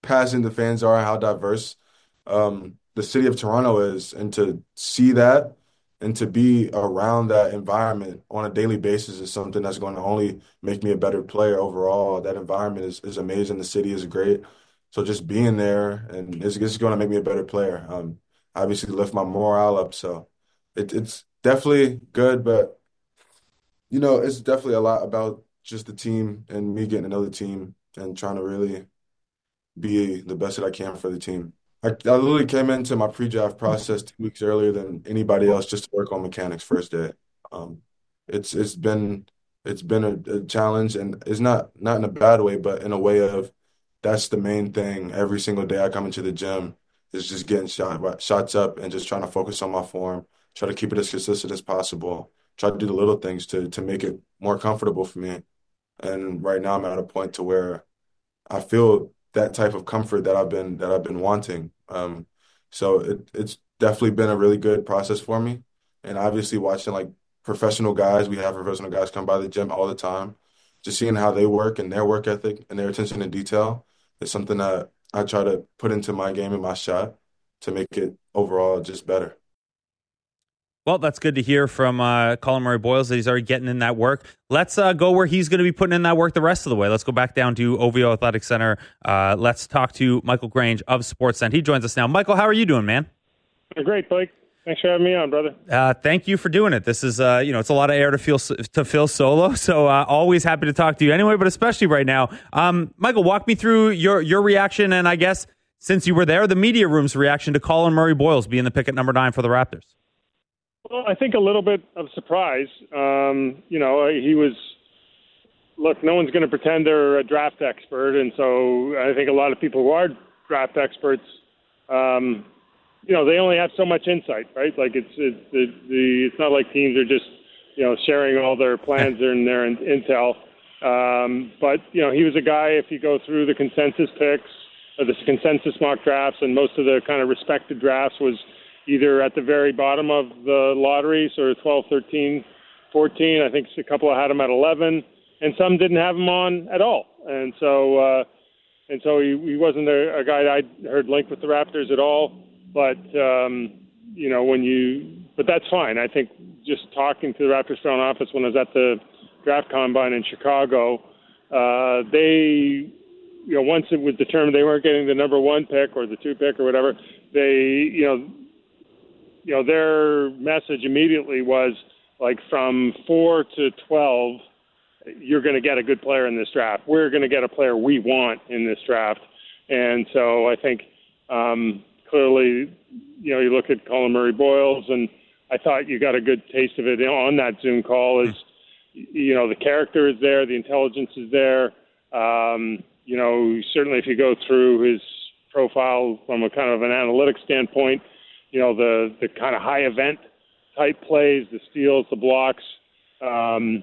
B: passionate the fans are, how diverse the city of Toronto is, and to see that and to be around that environment on a daily basis is something that's going to only make me a better player overall. That environment is amazing. The city is great. So just being there and it's going to make me a better player. Obviously lift my morale up. So it's definitely good, but it's definitely a lot about just the team and me getting to know the team and trying to really be the best that I can for the team. I literally came into my pre-draft process 2 weeks earlier than anybody else just to work on mechanics first day. Um, it's been a challenge, and it's not in a bad way, but in a way of that's the main thing. Every single day I come into the gym is just getting shots up and just trying to focus on my form, try to keep it as consistent as possible, try to do the little things to make it more comfortable for me. And right now I'm at a point to where I feel that type of comfort that I've been wanting. So it's definitely been a really good process for me. And obviously watching like professional guys, we have professional guys come by the gym all the time. Just seeing how they work and their work ethic and their attention to detail is something that I try to put into my game and my shot to make it overall just better.
A: Well, that's good to hear from Colin Murray-Boyles that he's already getting in that work. Let's go where he's going to be putting in that work the rest of the way. Let's go back down to OVO Athletic Center. Let's talk to Michael Grange of Sportsnet. He joins us now. Michael, how are you doing, man?
F: Great, Blake. Thanks for having me on, brother.
A: Thank you for doing it. This is, it's a lot of air to fill solo, so always happy to talk to you anyway, but especially right now. Michael, walk me through your reaction, and I guess since you were there, the media room's reaction to Colin Murray-Boyles being the pick at number 9 for the Raptors.
F: Well, I think a little bit of surprise. He was, look, no one's going to pretend they're a draft expert, and so I think a lot of people who are draft experts, they only have so much insight, right? Like it's not like teams are just, sharing all their plans and their intel. But he was a guy, if you go through the consensus picks or the consensus mock drafts and most of the kind of respected drafts was either at the very bottom of the lottery, sort of 12, 13, 14. I think a couple had him at 11, and some didn't have him on at all. And so he wasn't a guy that I'd heard linked with the Raptors at all. But, but that's fine. I think just talking to the Raptors front office when I was at the draft combine in Chicago, they, once it was determined they weren't getting the number 1 pick or the 2 pick or whatever, they, their message immediately was like from 4 to 12, you're going to get a good player in this draft. We're going to get a player we want in this draft. And so I think clearly, you look at Colin Murray-Boyles, and I thought you got a good taste of it on that Zoom call is, the character is there, the intelligence is there. Certainly if you go through his profile from a kind of an analytic standpoint, the kind of high event type plays, the steals, the blocks, the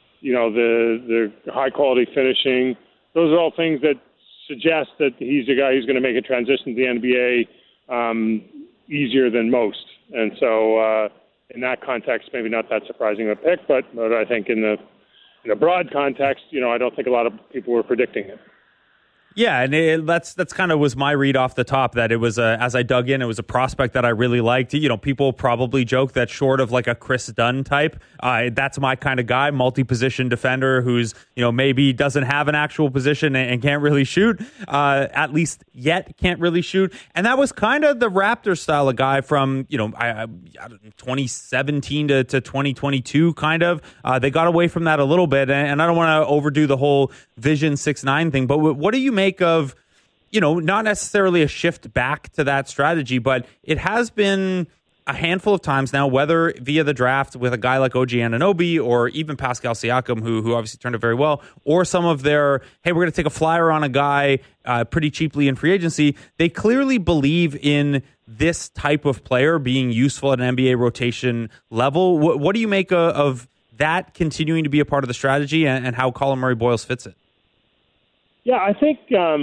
F: high quality finishing. Those are all things that suggest that he's a guy who's going to make a transition to the NBA easier than most. And so in that context, maybe not that surprising a pick, but I think in a broad context, I don't think a lot of people were predicting it.
A: Yeah, and that's kind of was my read off the top, that it was as I dug in, it was a prospect that I really liked. People probably joke that short of like a Chris Dunn type, that's my kind of guy, multi-position defender who's maybe doesn't have an actual position and can't really shoot, at least yet can't really shoot. And that was kind of the Raptors style of guy from 2017 to 2022 kind of. They got away from that a little bit, and I don't want to overdo the whole Vision 6'9" thing, but what do you make of, not necessarily a shift back to that strategy, but it has been a handful of times now, whether via the draft with a guy like OG Anunoby or even Pascal Siakam, who obviously turned it very well, or some of their, hey, we're going to take a flyer on a guy pretty cheaply in free agency. They clearly believe in this type of player being useful at an NBA rotation level. What do you make of that continuing to be a part of the strategy and how Colin Murray-Boyles fits it?
F: Yeah, I think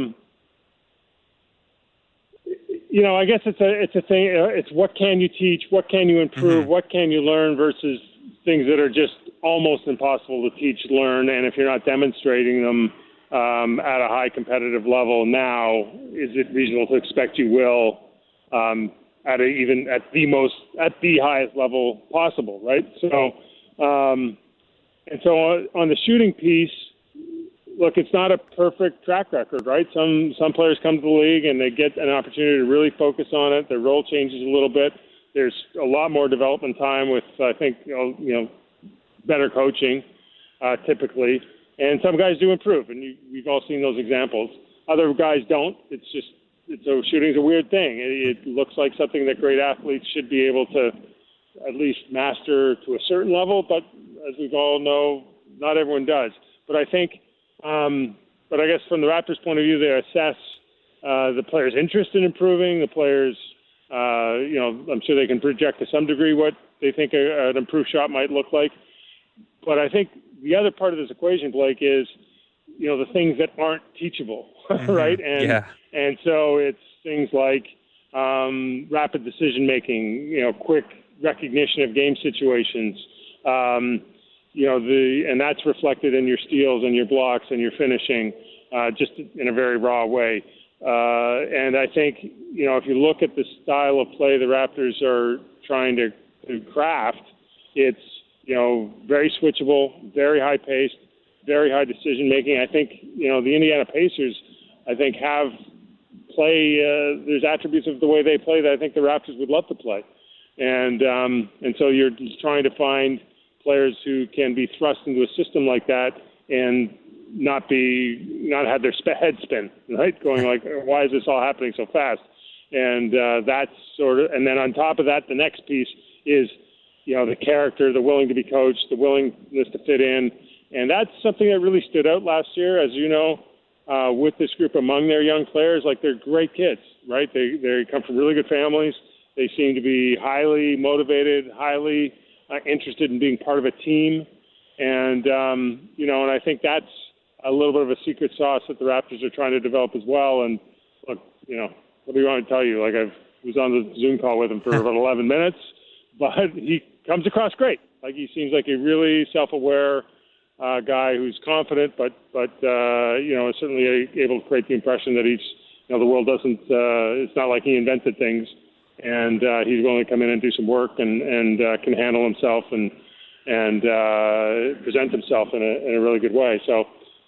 F: I guess it's a thing. It's what can you teach, what can you improve, what can you learn versus things that are just almost impossible to teach, learn, and if you're not demonstrating them, at a high competitive level now, is it reasonable to expect you will at the highest level possible, right? So, and so on the shooting piece, look, it's not a perfect track record, right? Some players come to the league and they get an opportunity to really focus on it. Their role changes a little bit. There's a lot more development time with, I think, better coaching, typically. And some guys do improve, and we've all seen those examples. Other guys don't. So shooting's a weird thing. It looks like something that great athletes should be able to at least master to a certain level, but as we all know, not everyone does. But I think, but I guess from the Raptors' point of view, they assess the players' interest in improving, the players, I'm sure they can project to some degree what they think an improved shot might look like. But I think the other part of this equation, Blake, is, the things that aren't teachable, right? And so it's things like rapid decision-making, quick recognition of game situations, and that's reflected in your steals and your blocks and your finishing, just in a very raw way. And I think, if you look at the style of play the Raptors are trying to craft, it's, very switchable, very high-paced, very high decision-making. I think, the Indiana Pacers, I think, have there's attributes of the way they play that I think the Raptors would love to play. And so you're just trying to find players who can be thrust into a system like that and not have their head spin, right? Going like, why is this all happening so fast? And that's and then on top of that, the next piece is, the character, the willing to be coached, the willingness to fit in. And that's something that really stood out last year, as you know, with this group among their young players. Like, they're great kids, right? They come from really good families. They seem to be highly motivated, highly interested in being part of a team. And, and I think that's a little bit of a secret sauce that the Raptors are trying to develop as well. And look, what do you want to tell you? Like, I was on the Zoom call with him for about 11 minutes, but he comes across great. Like, he seems like a really self-aware guy who's confident, but is certainly able to create the impression that the world doesn't, it's not like he invented things. And he's willing to come in and do some work and can handle himself and present himself in a really good way. So,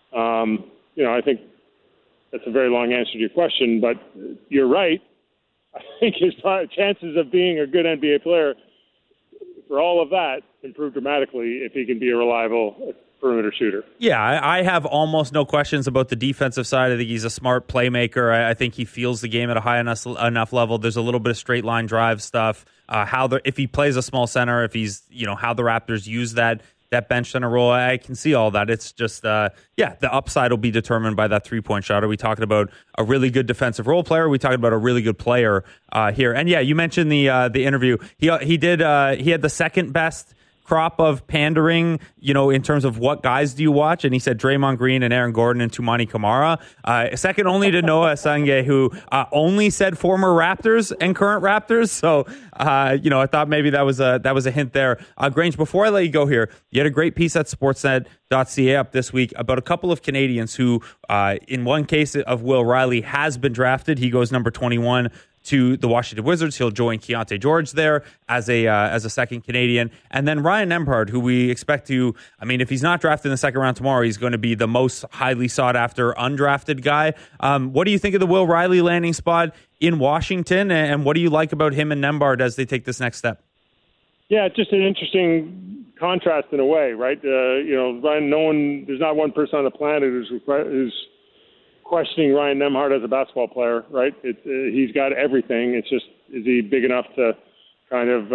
F: I think that's a very long answer to your question, but you're right. I think his chances of being a good NBA player, for all of that, improve dramatically if he can be a reliable perimeter shooter.
A: Yeah, I have almost no questions about the defensive side. I think he's a smart playmaker. I think he feels the game at a high enough level. There's a little bit of straight line drive stuff. If he plays a small center, if he's how the Raptors use that bench center role, I can see all that. It's just the upside will be determined by that 3-point shot. Are we talking about a really good defensive role player? Are we talking about a really good player here? And you mentioned the interview. He had the second best crop of pandering, in terms of what guys do you watch? And he said Draymond Green and Aaron Gordon and Toumani Camara. Second only to Noah Asanga, who only said former Raptors and current Raptors. So, I thought maybe that was a hint there. Grange, before I let you go here, you had a great piece at Sportsnet.ca up this week about a couple of Canadians who, in one case of Will Riley, has been drafted. He goes number 21 to the Washington Wizards. He'll join Keontae George there as a second Canadian. And then Ryan Nembhard, who we expect to, if he's not drafted in the second round tomorrow, he's going to be the most highly sought after undrafted guy. What do you think of the Will Riley landing spot in Washington? And what do you like about him and Nembhard as they take this next step?
F: Yeah, just an interesting contrast in a way, right? Ryan, there's not one person on the planet who's questioning Ryan Nembhard as a basketball player, right? He's got everything. It's just, is he big enough to kind of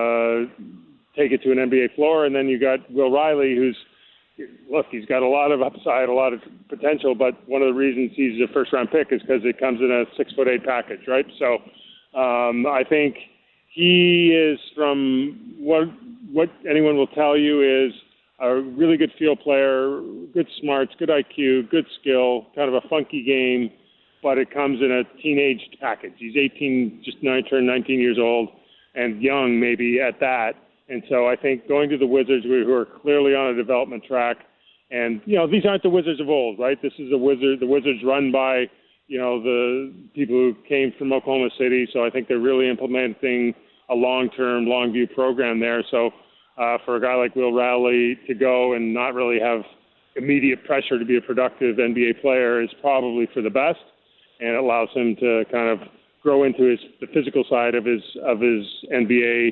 F: take it to an NBA floor? And then you got Will Riley, he's got a lot of upside, a lot of potential, but one of the reasons he's a first-round pick is because it comes in a 6'8" package, right? So I think he is, from what anyone will tell you, is a really good field player, good smarts, good IQ, good skill, kind of a funky game, but it comes in a teenage package. He's 18, just turned 19 years old, and young maybe at that. And so I think going to the Wizards, who are clearly on a development track, And, these aren't the Wizards of old, right? This is the Wizards run by, the people who came from Oklahoma City. So I think they're really implementing a long-term, long-view program there. So for a guy like Will Rowley to go and not really have immediate pressure to be a productive NBA player is probably for the best, and it allows him to kind of grow into the physical side of his NBA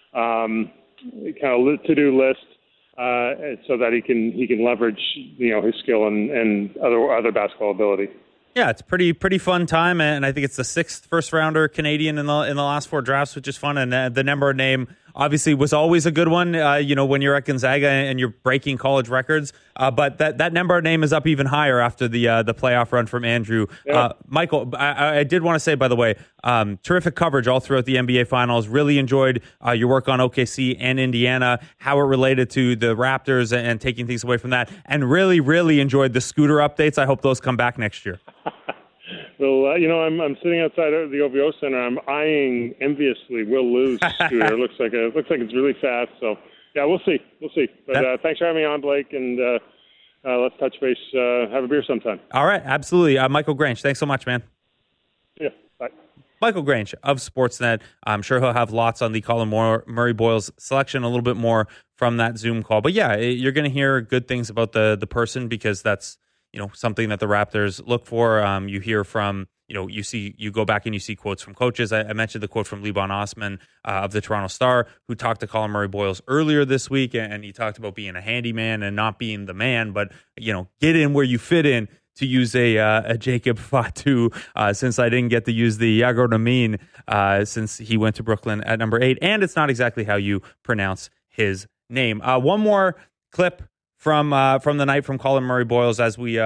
F: kind of to-do list, so that he can leverage his skill and other basketball ability.
A: Yeah, it's pretty fun time, and I think it's the 6th first-rounder Canadian in the last 4 drafts, which is fun. And the Nembhard name obviously was always a good one, when you're at Gonzaga and you're breaking college records. But that Nembhard name is up even higher after the playoff run from Andrew.
F: Yeah.
A: Michael, I did want to say, by the way, terrific coverage all throughout the NBA Finals. Really enjoyed your work on OKC and Indiana, how it related to the Raptors and taking things away from that, and really, really enjoyed the Scooter updates. I hope those come back next year.
F: Well, I'm sitting outside of the OVO Center. I'm eyeing enviously Will Lou's scooter. Looks like it's really fast. So, yeah, we'll see. But thanks for having me on, Blake, and let's touch base. Have a beer sometime.
A: All right, absolutely. Michael Grange, thanks so much, man.
F: Yeah, bye.
A: Michael Grange of Sportsnet. I'm sure he'll have lots on the Colin Murray Boyles selection, a little bit more from that Zoom call. But yeah, you're going to hear good things about the person, because that's something that the Raptors look for. You hear from, you go back and you see quotes from coaches. I mentioned the quote from Liban Osman of the Toronto Star, who talked to Colin Murray Boyles earlier this week, and he talked about being a handyman and not being the man, but get in where you fit in. To use a Jacob Fatu, since I didn't get to use the Yagor Namin since he went to Brooklyn at number 8, and it's not exactly how you pronounce his name. One more clip from the night from Colin Murray Boyles as we're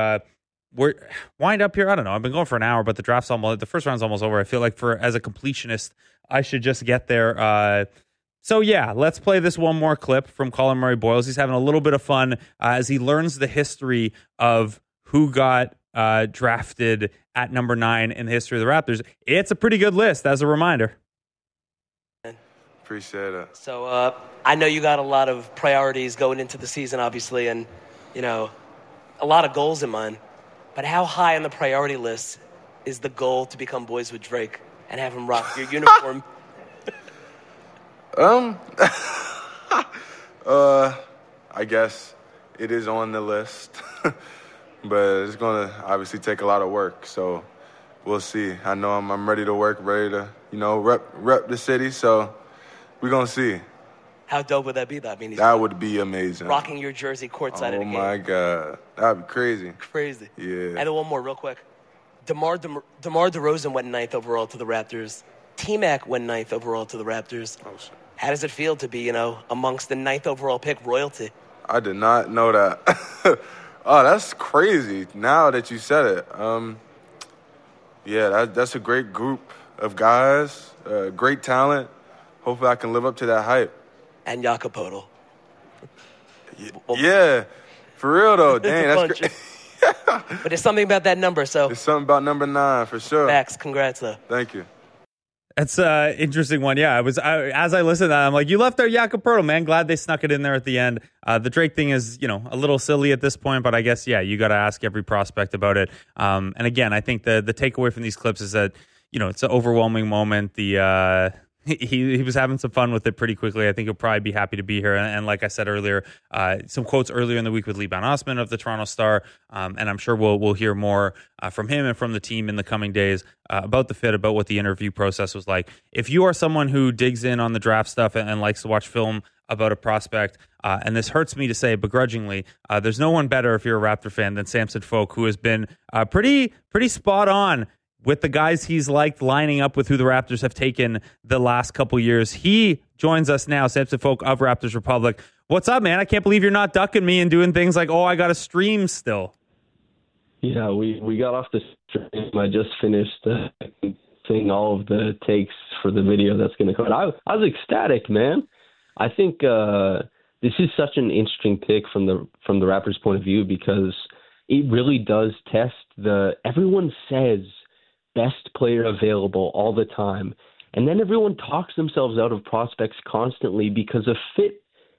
A: wind up here. I don't know. I've been going for an hour, but the first round's almost over. I feel like as a completionist, I should just get there. So yeah, let's play this one more clip from Colin Murray Boyles. He's having a little bit of fun as he learns the history of who got drafted at number 9 in the history of the Raptors. It's a pretty good list, as a reminder.
E: Appreciate it.
G: So I know you got a lot of priorities going into the season, obviously, and, a lot of goals in mind. But how high on the priority list is the goal to become boys with Drake and have him rock your uniform?
E: I guess it is on the list. But it's going to obviously take a lot of work, so we'll see. I know I'm ready to work, ready to, rep the city, so we're going to see.
G: How dope would that be, though? I mean,
E: that would be amazing.
G: Rocking your jersey courtside at a game.
E: Oh, my God. That would be crazy.
G: Crazy.
E: Yeah.
G: And one more real quick. DeMar DeRozan went 9th overall to the Raptors. T-Mac went 9th overall to the Raptors.
E: Oh, shit.
G: How does it feel to be, amongst the 9th overall pick royalty?
E: I did not know that. Oh, that's crazy. Now that you said it. Yeah, that's a great group of guys, great talent. Hopefully I can live up to that hype.
G: And Jakob Poeltl.
E: Yeah, for real though. Dang, that's great.
G: But there's something about that number, so.
E: There's something about number 9 for sure.
G: Max, congrats though.
E: Thank you.
A: That's an interesting one. Yeah, as I listened to that, I'm like, you left out Jakob Poeltl, man. Glad they snuck it in there at the end. The Drake thing is, a little silly at this point, but I guess, yeah, you got to ask every prospect about it. And again, I think the takeaway from these clips is that, it's an overwhelming moment. He was having some fun with it pretty quickly. I think he'll probably be happy to be here. And like I said earlier, some quotes earlier in the week with Liban Osman of the Toronto Star. And I'm sure we'll hear more from him and from the team in the coming days about the fit, about what the interview process was like. If you are someone who digs in on the draft stuff and likes to watch film about a prospect, and this hurts me to say begrudgingly, there's no one better if you're a Raptor fan than Samson Folk, who has been pretty spot on with the guys he's liked lining up with who the Raptors have taken the last couple years. He joins us now, Samson Folk of Raptors Republic. What's up, man? I can't believe you're not ducking me and doing things like, I got to stream still.
H: Yeah, we got off the stream. I just finished seeing all of the takes for the video that's going to come. I was ecstatic, man. I think this is such an interesting pick from the Raptors' point of view, because it really does test everyone says best player available all the time. And then everyone talks themselves out of prospects constantly because of fit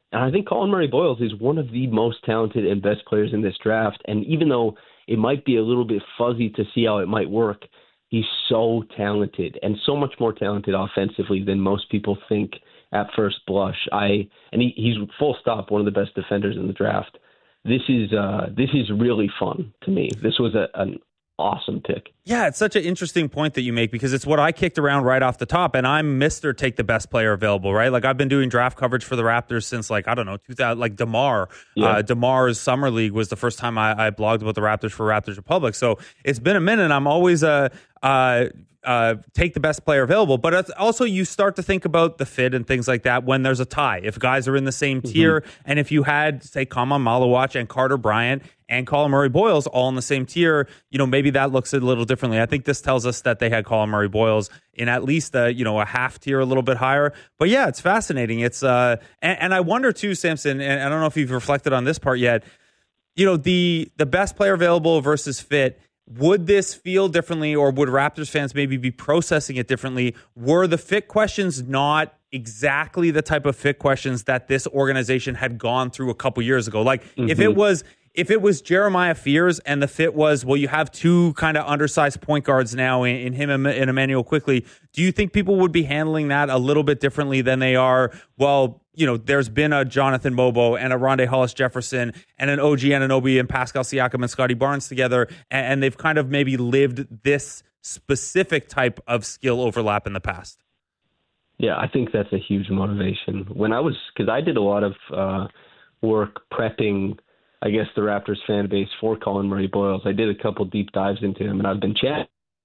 H: And I think Colin Murray-Boyles is one of the most talented and best players in this draft. And even though it might be a little bit fuzzy to see how it might work, he's so talented and so much more talented offensively than most people think at first blush. He's full stop one of the best defenders in the draft. This is really fun to me. This was an awesome pick.
A: Yeah, it's such an interesting point that you make because it's what I kicked around right off the top, and I'm Mr. Take the best player available, right? Like I've been doing draft coverage for the Raptors since 2000, like DeMar.
H: Yeah.
A: DeMar's Summer League was the first time I blogged about the Raptors for Raptors Republic. So it's been a minute. I'm always take the best player available, but it's also you start to think about the fit and things like that when there's a tie. If guys are in the same tier, and if you had, say, Kaman Malawach and Carter Bryant and Colin Murray-Boyles all in the same tier, maybe that looks a little differently. I think this tells us that they had Colin Murray-Boyles in at least a half tier, a little bit higher. But yeah, it's fascinating. It's and I wonder too, Samson, and I don't know if you've reflected on this part yet. The best player available versus fit. Would this feel differently, or would Raptors fans maybe be processing it differently? Were the fit questions not exactly the type of fit questions that this organization had gone through a couple years ago? Like if it was Jeremiah Fears and the fit was, well, you have two kind of undersized point guards now in him and Emmanuel Quickley, do you think people would be handling that a little bit differently than they are? Well, there's been a Jonathan Bobo and a Rondae Hollis-Jefferson and an OG Anunoby and Pascal Siakam and Scotty Barnes together, and they've kind of maybe lived this specific type of skill overlap in the past.
H: Yeah, I think that's a huge motivation. Because I did a lot of work prepping, I guess, the Raptors fan base for Colin Murray-Boyles. I did a couple deep dives into him, and I've been chatting.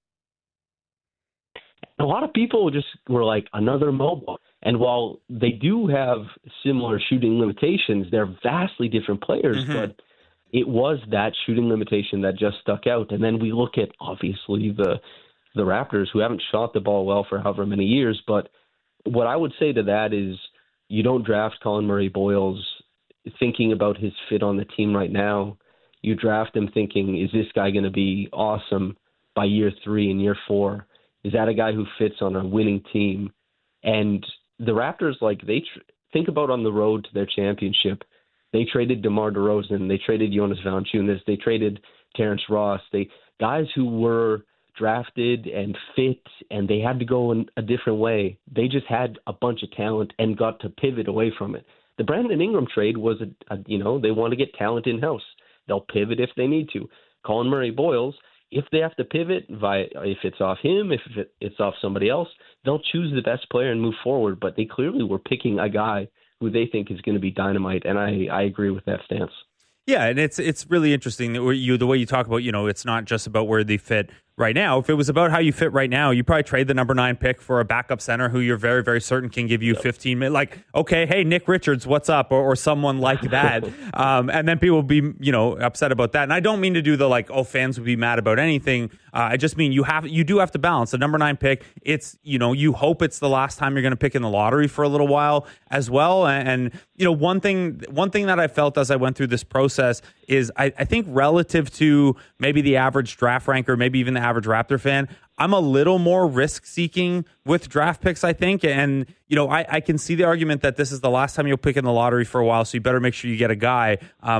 H: A lot of people just were like, another mobile. And while they do have similar shooting limitations, they're vastly different players. But it was that shooting limitation that just stuck out. And then we look at, obviously, the Raptors, who haven't shot the ball well for however many years. But what I would say to that is you don't draft Colin Murray-Boyles thinking about his fit on the team right now. You draft him thinking, is this guy going to be awesome by year 3 and year 4? Is that a guy who fits on a winning team? And the Raptors, think about on the road to their championship. They traded DeMar DeRozan. They traded Jonas Valanciunas. They traded Terrence Ross. Guys who were drafted and fit, and they had to go in a different way. They just had a bunch of talent and got to pivot away from it. The Brandon Ingram trade was, they want to get talent in-house. They'll pivot if they need to. Colin Murray-Boyles, if they have to pivot, if it's off him, if it's off somebody else, they'll choose the best player and move forward. But they clearly were picking a guy who they think is going to be dynamite, and I agree with that stance.
A: Yeah, and it's really interesting that the way you talk about, it's not just about where they fit right now. If it was about how you fit right now, you probably trade the number 9 pick for a backup center who you're very, very certain can give you 15 minutes. Like, okay, hey, Nick Richards, what's up? Or someone like that. And then people will be, upset about that. And I don't mean to do the fans would be mad about anything. I just mean you do have to balance the number 9 pick. It's, you hope it's the last time you're going to pick in the lottery for a little while as well. And one thing that I felt as I went through this process is I think relative to maybe the average draft ranker, maybe even the average Raptor fan, I'm a little more risk-seeking with draft picks, I think. And, I can see the argument that this is the last time you'll pick in the lottery for a while, so you better make sure you get a guy.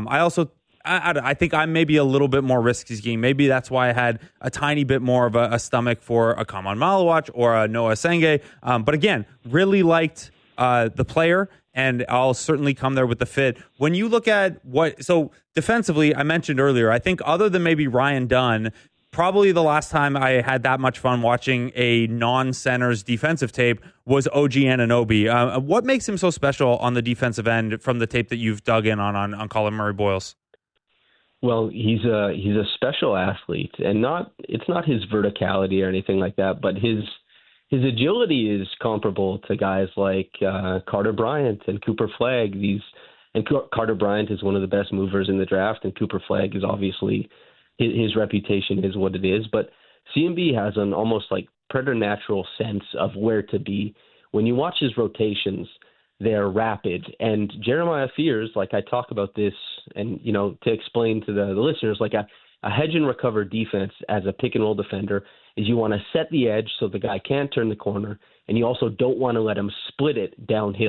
A: I think I'm maybe a little bit more risk-seeking. Maybe that's why I had a tiny bit more of a stomach for a Kaman Malawach or a Noah Senge. But again, really liked the player, and I'll certainly come there with the fit. When you look at so defensively, I mentioned earlier, I think other than maybe Ryan Dunn, probably the last time I had that much fun watching a non-center's defensive tape was OG Anunoby. What makes him so special on the defensive end from the tape that you've dug in on Colin Murray-Boyles?
H: Well, he's a special athlete, and it's not his verticality or anything like that, but his agility is comparable to guys like Carter Bryant and Cooper Flagg. Carter Bryant is one of the best movers in the draft, and Cooper Flagg is obviously his reputation is what it is. But CMB has an almost preternatural sense of where to be. When you watch his rotations, they're rapid. And Jeremiah Fears, I talk about this, and to explain to the listeners, a hedge and recover defense as a pick and roll defender is you want to set the edge so the guy can't turn the corner, and you also don't want to let him split it downhill.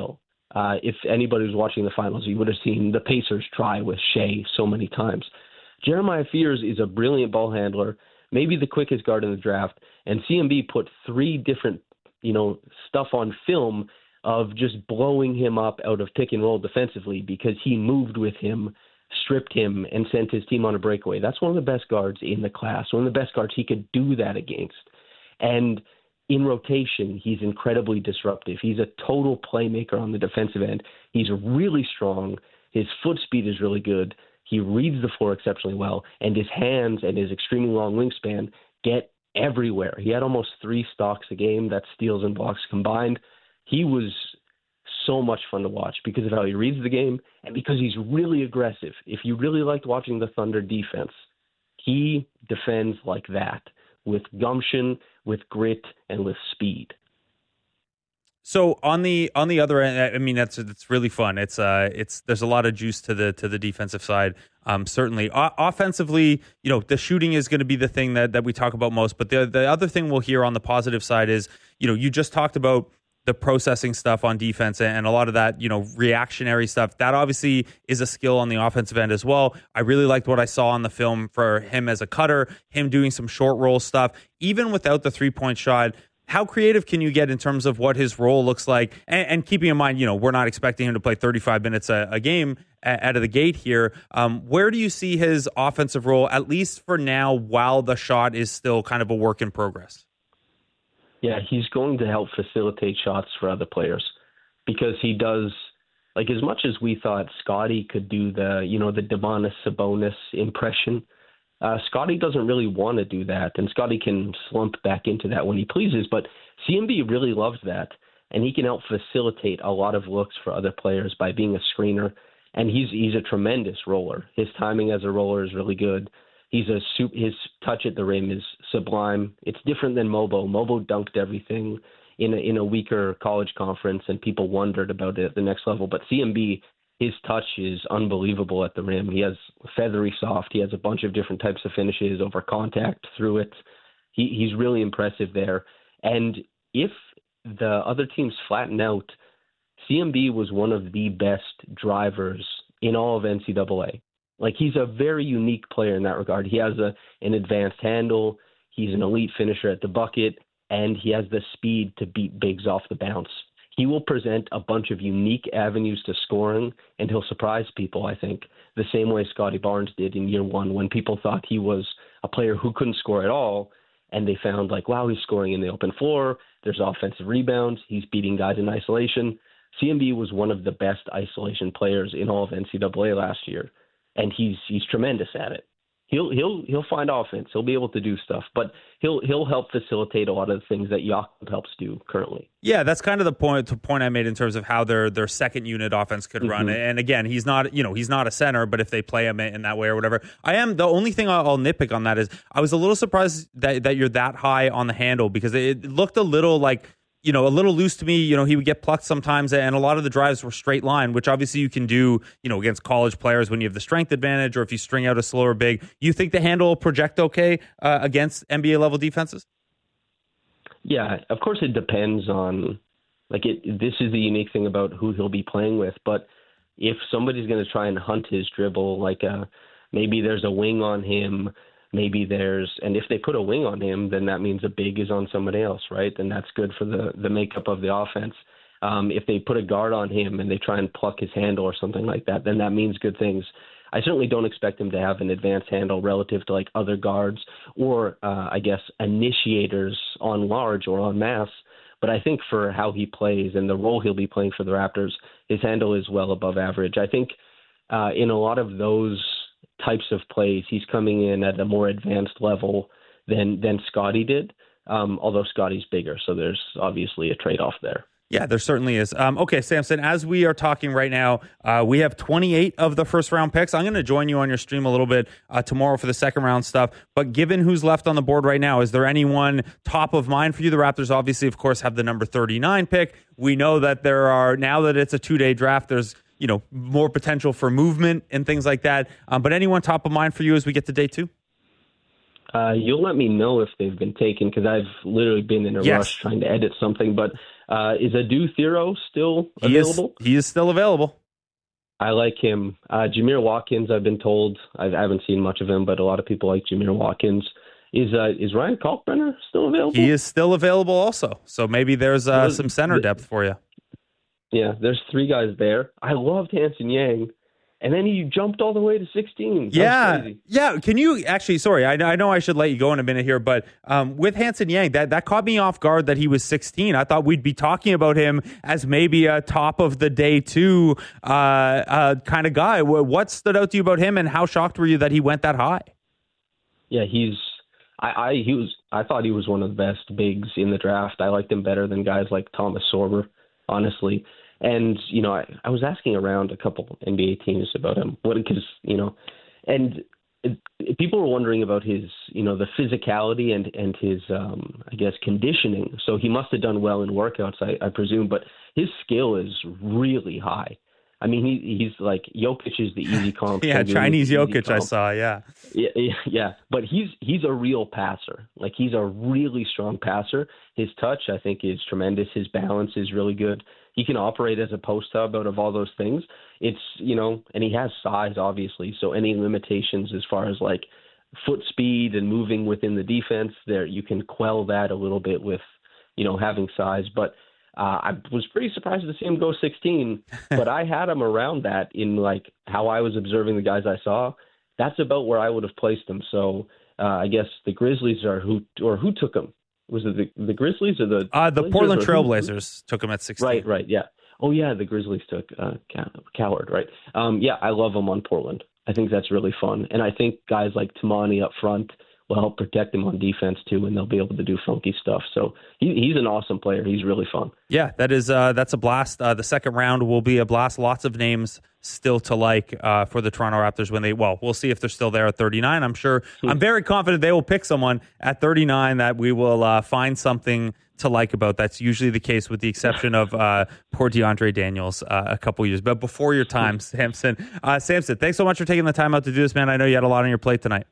H: If anybody was watching the finals, you would have seen the Pacers try with Shea so many times. Jeremiah Fears is a brilliant ball handler, maybe the quickest guard in the draft, and CMB put 3 different, stuff on film of just blowing him up out of pick and roll defensively because he moved with him, stripped him, and sent his team on a breakaway. That's one of the best guards in the class, one of the best guards he could do that against. And in rotation, he's incredibly disruptive. He's a total playmaker on the defensive end. He's really strong. His foot speed is really good. He reads the floor exceptionally well, and his hands and his extremely long wingspan get everywhere. He had almost 3 stocks a game, that's steals and blocks combined. He was so much fun to watch because of how he reads the game and because he's really aggressive. If you really liked watching the Thunder defense, he defends like that with gumption, with grit, and with speed.
A: So on the other end, I mean it's really fun. It's there's a lot of juice to the defensive side. Certainly, offensively, the shooting is going to be the thing that we talk about most. But the other thing we'll hear on the positive side is, you just talked about the processing stuff on defense and a lot of that, reactionary stuff. That obviously is a skill on the offensive end as well. I really liked what I saw on the film for him as a cutter, him doing some short roll stuff, even without the 3-point shot. How creative can you get in terms of what his role looks like? And keeping in mind, we're not expecting him to play 35 minutes a game out of the gate here. Where do you see his offensive role, at least for now, while the shot is still kind of a work in progress?
H: Yeah, he's going to help facilitate shots for other players because he does, like, as much as we thought Scottie could do the Domantas Sabonis impression, Scottie doesn't really want to do that, and Scottie can slump back into that when he pleases, but CMB really loves that, and he can help facilitate a lot of looks for other players by being a screener, and he's a tremendous roller. His timing as a roller is really good. His touch at the rim is sublime. It's different than Mobo. Mobo dunked everything in a weaker college conference, and people wondered about it at the next level. But CMB, his touch is unbelievable at the rim. He has feathery soft. He has a bunch of different types of finishes over contact, through it. He's really impressive there. And if the other teams flatten out, CMB was one of the best drivers in all of NCAA. Like, he's a very unique player in that regard. He has an advanced handle. He's an elite finisher at the bucket, and he has the speed to beat bigs off the bounce. He will present a bunch of unique avenues to scoring, and he'll surprise people, I think, the same way Scottie Barnes did in year 1 when people thought he was a player who couldn't score at all, and they found, like, wow, he's scoring in the open floor. There's offensive rebounds. He's beating guys in isolation. CMB was one of the best isolation players in all of NCAA last year. And he's tremendous at it. He'll find offense. He'll be able to do stuff, but he'll help facilitate a lot of the things that Jakob helps do currently.
A: Yeah, that's kind of the point I made in terms of how their second unit offense could run. And again, he's not a center, but if they play him in that way or whatever, the only thing I'll nitpick on that is I was a little surprised that you're that high on the handle because it looked a little like, a little loose to me. He would get plucked sometimes, and a lot of the drives were straight line, which obviously you can do, against college players when you have the strength advantage or if you string out a slower big. You think the handle will project okay against NBA level defenses?
H: Yeah, of course it depends on, this is the unique thing about who he'll be playing with, but if somebody's going to try and hunt his dribble, maybe there's a wing on him, and if they put a wing on him, then that means a big is on somebody else, right? And that's good for the makeup of the offense. If they put a guard on him and they try and pluck his handle or something like that, then that means good things. I certainly don't expect him to have an advanced handle relative to other guards or, initiators on large or on mass. But I think for how he plays and the role he'll be playing for the Raptors, his handle is well above average. I think in a lot of those types of plays, he's coming in at a more advanced level than Scottie did, although Scottie's bigger, so there's obviously a trade-off there.
A: Yeah, there certainly is. Okay, Samson, as we are talking right now, we have 28 of the first-round picks. I'm going to join you on your stream a little bit tomorrow for the second-round stuff, but given who's left on the board right now, is there anyone top of mind for you? The Raptors obviously, of course, have the number 39 pick. We know that there are, now that it's a two-day draft, there's more potential for movement and things like that. But anyone top of mind for you as we get to day 2?
H: You'll let me know if they've been taken because I've literally been in a rush trying to edit something. But Is Adu Thero still available?
A: He is still available.
H: I like him. Jameer Watkins, I've been told. I haven't seen much of him, but a lot of people like Jameer Watkins. Is Ryan Kalkbrenner still available?
A: He is still available also. So maybe there's some center depth for you.
H: Yeah, there's 3 guys there. I loved Hanson Yang, and then he jumped all the way to 16.
A: Yeah. Can you actually? Sorry, I know I should let you go in a minute here, but with Hanson Yang, that caught me off guard that he was 16. I thought we'd be talking about him as maybe a top of the day 2 kind of guy. What stood out to you about him, and how shocked were you that he went that high?
H: Yeah, I thought he was one of the best bigs in the draft. I liked him better than guys like Thomas Sorber, honestly. And, I was asking around a couple NBA teams about him, and people were wondering about his, the physicality and his, conditioning. So he must have done well in workouts, I presume, but his skill is really high. I mean, he's like Jokic is the easy comp.
A: Yeah, Chinese Jokic, I saw. Yeah.
H: Yeah. But he's a real passer. Like, he's a really strong passer. His touch, I think, is tremendous. His balance is really good. He can operate as a post hub out of all those things. It's, and he has size, obviously. So any limitations as far as like foot speed and moving within the defense, there you can quell that a little bit with, having size. But I was pretty surprised to see him go 16, but I had him around that in like how I was observing the guys I saw. That's about where I would have placed him. So I guess the Grizzlies who took him? Was it the Grizzlies or the
A: Portland Trailblazers took him at 16?
H: Right, yeah. Oh yeah, the Grizzlies took Coward, right? I love him on Portland. I think that's really fun, and I think guys like Tamani up front will help protect him on defense too, and they'll be able to do funky stuff. So he's an awesome player. He's really fun.
A: Yeah, that's a blast. The second round will be a blast. Lots of names still to like for the Toronto Raptors we'll see if they're still there at 39. I'm sure. I'm very confident they will pick someone at 39 that we will find something to like about. That's usually the case with the exception of poor DeAndre Daniels a couple years. But before your time, Samson, thanks so much for taking the time out to do this, man. I know you had a lot on your plate tonight.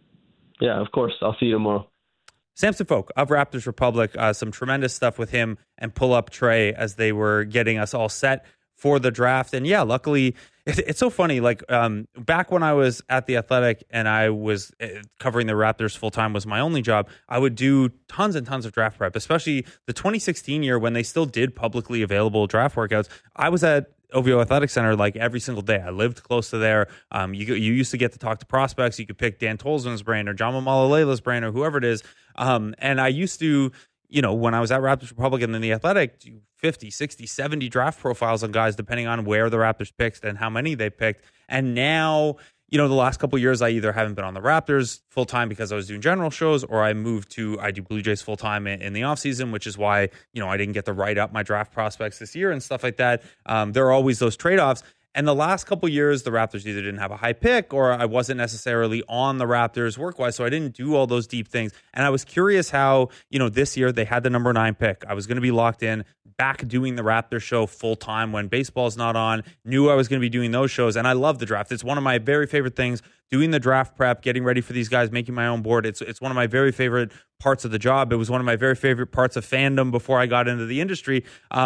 H: Yeah, of course. I'll see you tomorrow.
A: Samson Folk of Raptors Republic, some tremendous stuff with him and Pull Up Trey as they were getting us all set for the draft. And yeah, luckily, it's so funny. Like back when I was at The Athletic and I was covering the Raptors full time was my only job, I would do tons and tons of draft prep, especially the 2016 year when they still did publicly available draft workouts. I was at OVO Athletic Center like every single day. I lived close to there. You used to get to talk to prospects. You could pick Dan Tolzman's brain or John Mamalolela's brain or whoever it is. And I used to, when I was at Raptors Republic and then The Athletic, do 50, 60, 70 draft profiles on guys depending on where the Raptors picked and how many they picked. And now, the last couple of years, I either haven't been on the Raptors full time because I was doing general shows, or I do Blue Jays full time in the offseason, which is why, I didn't get to write up my draft prospects this year and stuff like that. There are always those trade-offs. And the last couple of years, the Raptors either didn't have a high pick or I wasn't necessarily on the Raptors work-wise, so I didn't do all those deep things. And I was curious how, this year they had the number 9 pick. I was going to be locked in, back doing the Raptors show full-time when baseball's not on, knew I was going to be doing those shows, and I love the draft. It's one of my very favorite things, doing the draft prep, getting ready for these guys, making my own board. It's one of my very favorite parts of the job. It was one of my very favorite parts of fandom before I got into the industry.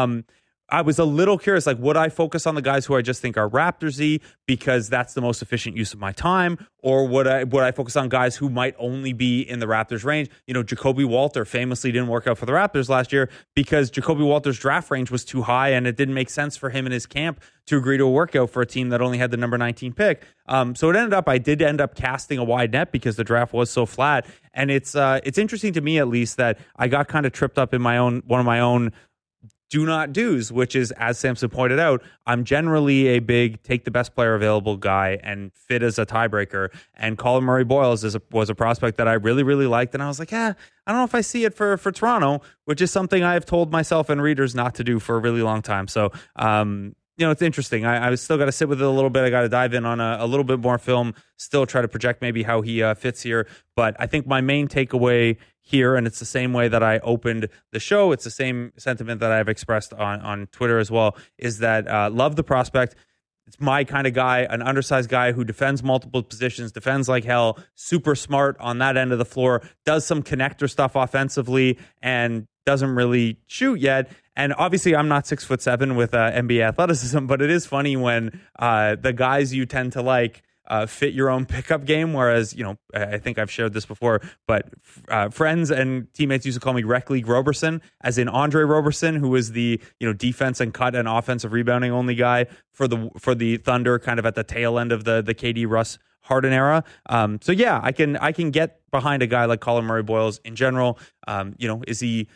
A: I was a little curious, like, would I focus on the guys who I just think are Raptors-y because that's the most efficient use of my time? Or would I focus on guys who might only be in the Raptors range? Jacoby Walter famously didn't work out for the Raptors last year because Jacoby Walter's draft range was too high and it didn't make sense for him and his camp to agree to a workout for a team that only had the number 19 pick. So I did end up casting a wide net because the draft was so flat. And it's interesting to me, at least, that I got kind of tripped up in one of my own do not do's, which is, as Samson pointed out, I'm generally a big take the best player available guy and fit as a tiebreaker. And Colin Murray-Boyles was a prospect that I really, really liked. And I was like, I don't know if I see it for Toronto, which is something I have told myself and readers not to do for a really long time. So, it's interesting. I still got to sit with it a little bit. I got to dive in on a little bit more film, still try to project maybe how he fits here. But I think my main takeaway here, and it's the same way that I opened the show, it's the same sentiment that I've expressed on Twitter as well, is that love the prospect. It's my kind of guy, an undersized guy who defends multiple positions, defends like hell, super smart on that end of the floor, does some connector stuff offensively, and doesn't really shoot yet. And obviously, I'm not 6'7" with NBA athleticism, but it is funny when the guys you tend to like fit your own pickup game. Whereas, I think I've shared this before, but friends and teammates used to call me Reckley Roberson, as in Andre Roberson, who was the defense and cut and offensive rebounding only guy for the Thunder, kind of at the tail end of the KD Russ Harden era. So yeah, I can get behind a guy like Colin Murray-Boyles in general. Is he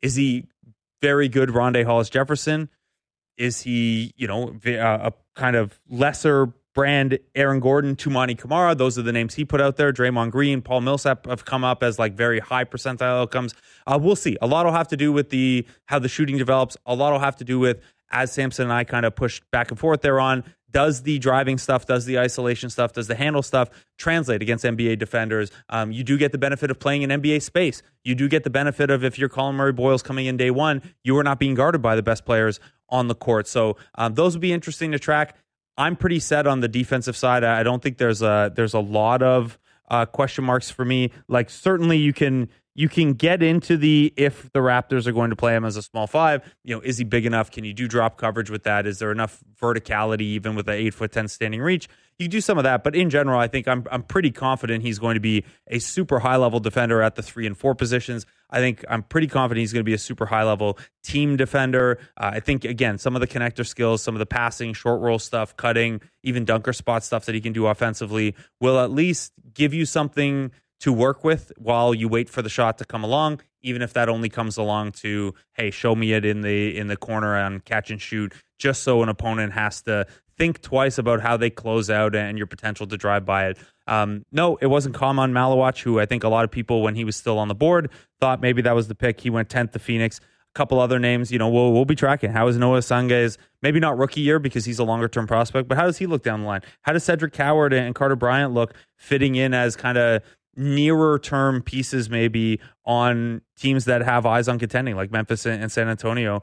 A: very good Rondé Hollis-Jefferson? Is he a kind of lesser brand Aaron Gordon, Toumani Camara? Those are the names he put out there. Draymond Green, Paul Millsap have come up as like very high percentile outcomes. We'll see. A lot will have to do with how the shooting develops. A lot will have to do with, as Samson and I kind of pushed back and forth there on, does the driving stuff, does the isolation stuff, does the handle stuff translate against NBA defenders? You do get the benefit of playing in NBA space. You do get the benefit of, if you're Colin Murray-Boyles coming in day one, you are not being guarded by the best players on the court. So those will be interesting to track. I'm pretty set on the defensive side. I don't think there's a lot of question marks for me. Like, certainly you can get into if the Raptors are going to play him as a small five, is he big enough? Can you do drop coverage with that? Is there enough verticality even with an 8'10" standing reach? You can do some of that, but in general, I think I'm pretty confident he's going to be a super high level defender at the 3 and 4 positions. I think I'm pretty confident he's going to be a super high level team defender. I think, again, some of the connector skills, some of the passing, short roll stuff, cutting, even dunker spot stuff that he can do offensively will at least give you something to work with while you wait for the shot to come along, even if that only comes along to, hey, show me it in the corner on catch and shoot, just so an opponent has to think twice about how they close out and your potential to drive by it. No, it wasn't Khaman Maluach, who I think a lot of people, when he was still on the board, thought maybe that was the pick. He went 10th to Phoenix. A couple other names, we'll be tracking. How is Noah Sanga's, maybe not rookie year because he's a longer term prospect, but how does he look down the line? How does Cedric Coward and Carter Bryant look fitting in as kind of nearer term pieces maybe on teams that have eyes on contending, like Memphis and San Antonio?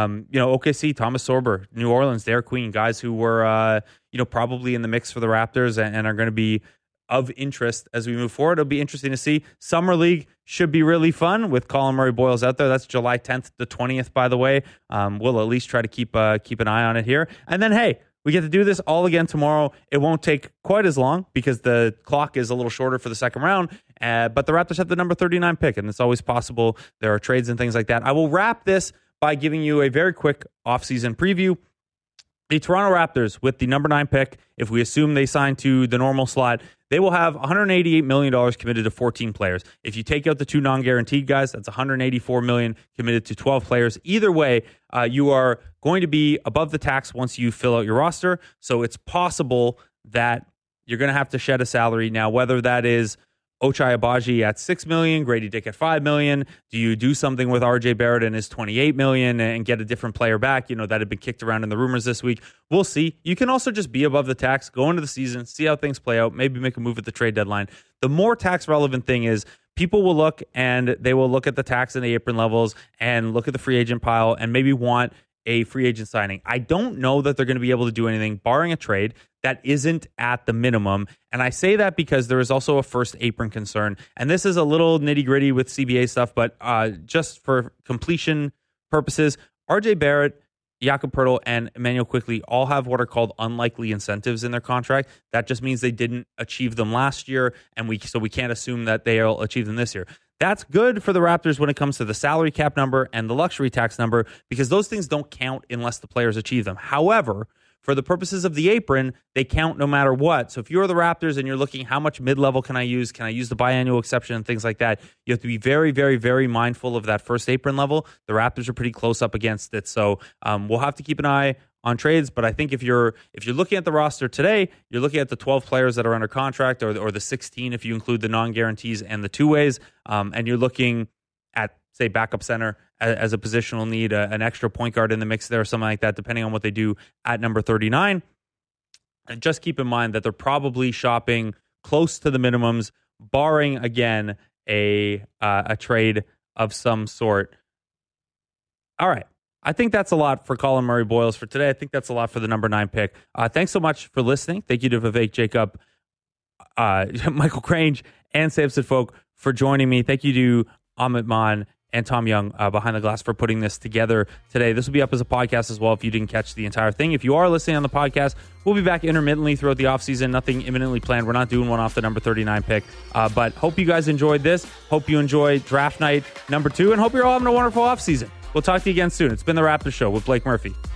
A: OKC, Thomas Sorber, New Orleans, Derek Queen, guys who were probably in the mix for the Raptors and are going to be of interest as we move forward. It'll be interesting to see. Summer League should be really fun with Colin Murray-Boyles out there. That's July 10th to 20th, by the way. We'll at least try to keep an eye on it here. And then, hey, we get to do this all again tomorrow. It won't take quite as long because the clock is a little shorter for the second round. But the Raptors have the number 39 pick, and it's always possible. There are trades and things like that. I will wrap this by giving you a very quick offseason preview. The Toronto Raptors, with the number 9 pick, if we assume they sign to the normal slot, they will have $188 million committed to 14 players. If you take out the 2 non-guaranteed guys, that's $184 million committed to 12 players. Either way, you are going to be above the tax once you fill out your roster. So it's possible that you're going to have to shed a salary. Now, whether that is Ochai Agbaji at $6 million, Grady Dick at $5 million. Do you do something with RJ Barrett and his $28 million and get a different player back? That had been kicked around in the rumors this week. We'll see. You can also just be above the tax, go into the season, see how things play out, maybe make a move at the trade deadline. The more tax relevant thing is people will look and they will look at the tax and the apron levels and look at the free agent pile and maybe want a free agent signing. I don't know that they're going to be able to do anything, barring a trade, that isn't at the minimum. And I say that because there is also a first apron concern. And this is a little nitty gritty with CBA stuff, but just for completion purposes, RJ Barrett, Jakob Poeltl, and Emmanuel Quickley all have what are called unlikely incentives in their contract. That just means they didn't achieve them last year, and we can't assume that they'll achieve them this year. That's good for the Raptors when it comes to the salary cap number and the luxury tax number, because those things don't count unless the players achieve them. However, for the purposes of the apron, they count no matter what. So if you're the Raptors and you're looking, how much mid-level can I use? Can I use the biannual exception and things like that? You have to be very, very, very mindful of that first apron level. The Raptors are pretty close up against it. So we'll have to keep an eye on trades. But I think if you're looking at the roster today, you're looking at the 12 players that are under contract, or the 16 if you include the non-guarantees and the two-ways, and you're looking at, say, backup center as a positional need, an extra point guard in the mix there or something like that, depending on what they do at number 39. And just keep in mind that they're probably shopping close to the minimums, barring, again, a trade of some sort. All right. I think that's a lot for Colin Murray-Boyles for today. I think that's a lot for the number 9 pick. Thanks so much for listening. Thank you to Vivek Jacob, Michael Crange, and Samson Folk for joining me. Thank you to Amit Maan and Tom Young behind the glass for putting this together today. This will be up as a podcast as well if you didn't catch the entire thing. If you are listening on the podcast, we'll be back intermittently throughout the offseason. Nothing imminently planned. We're not doing one off the number 39 pick. But hope you guys enjoyed this. Hope you enjoy draft night number 2, and hope you're all having a wonderful offseason. We'll talk to you again soon. It's been the Raptors Show with Blake Murphy.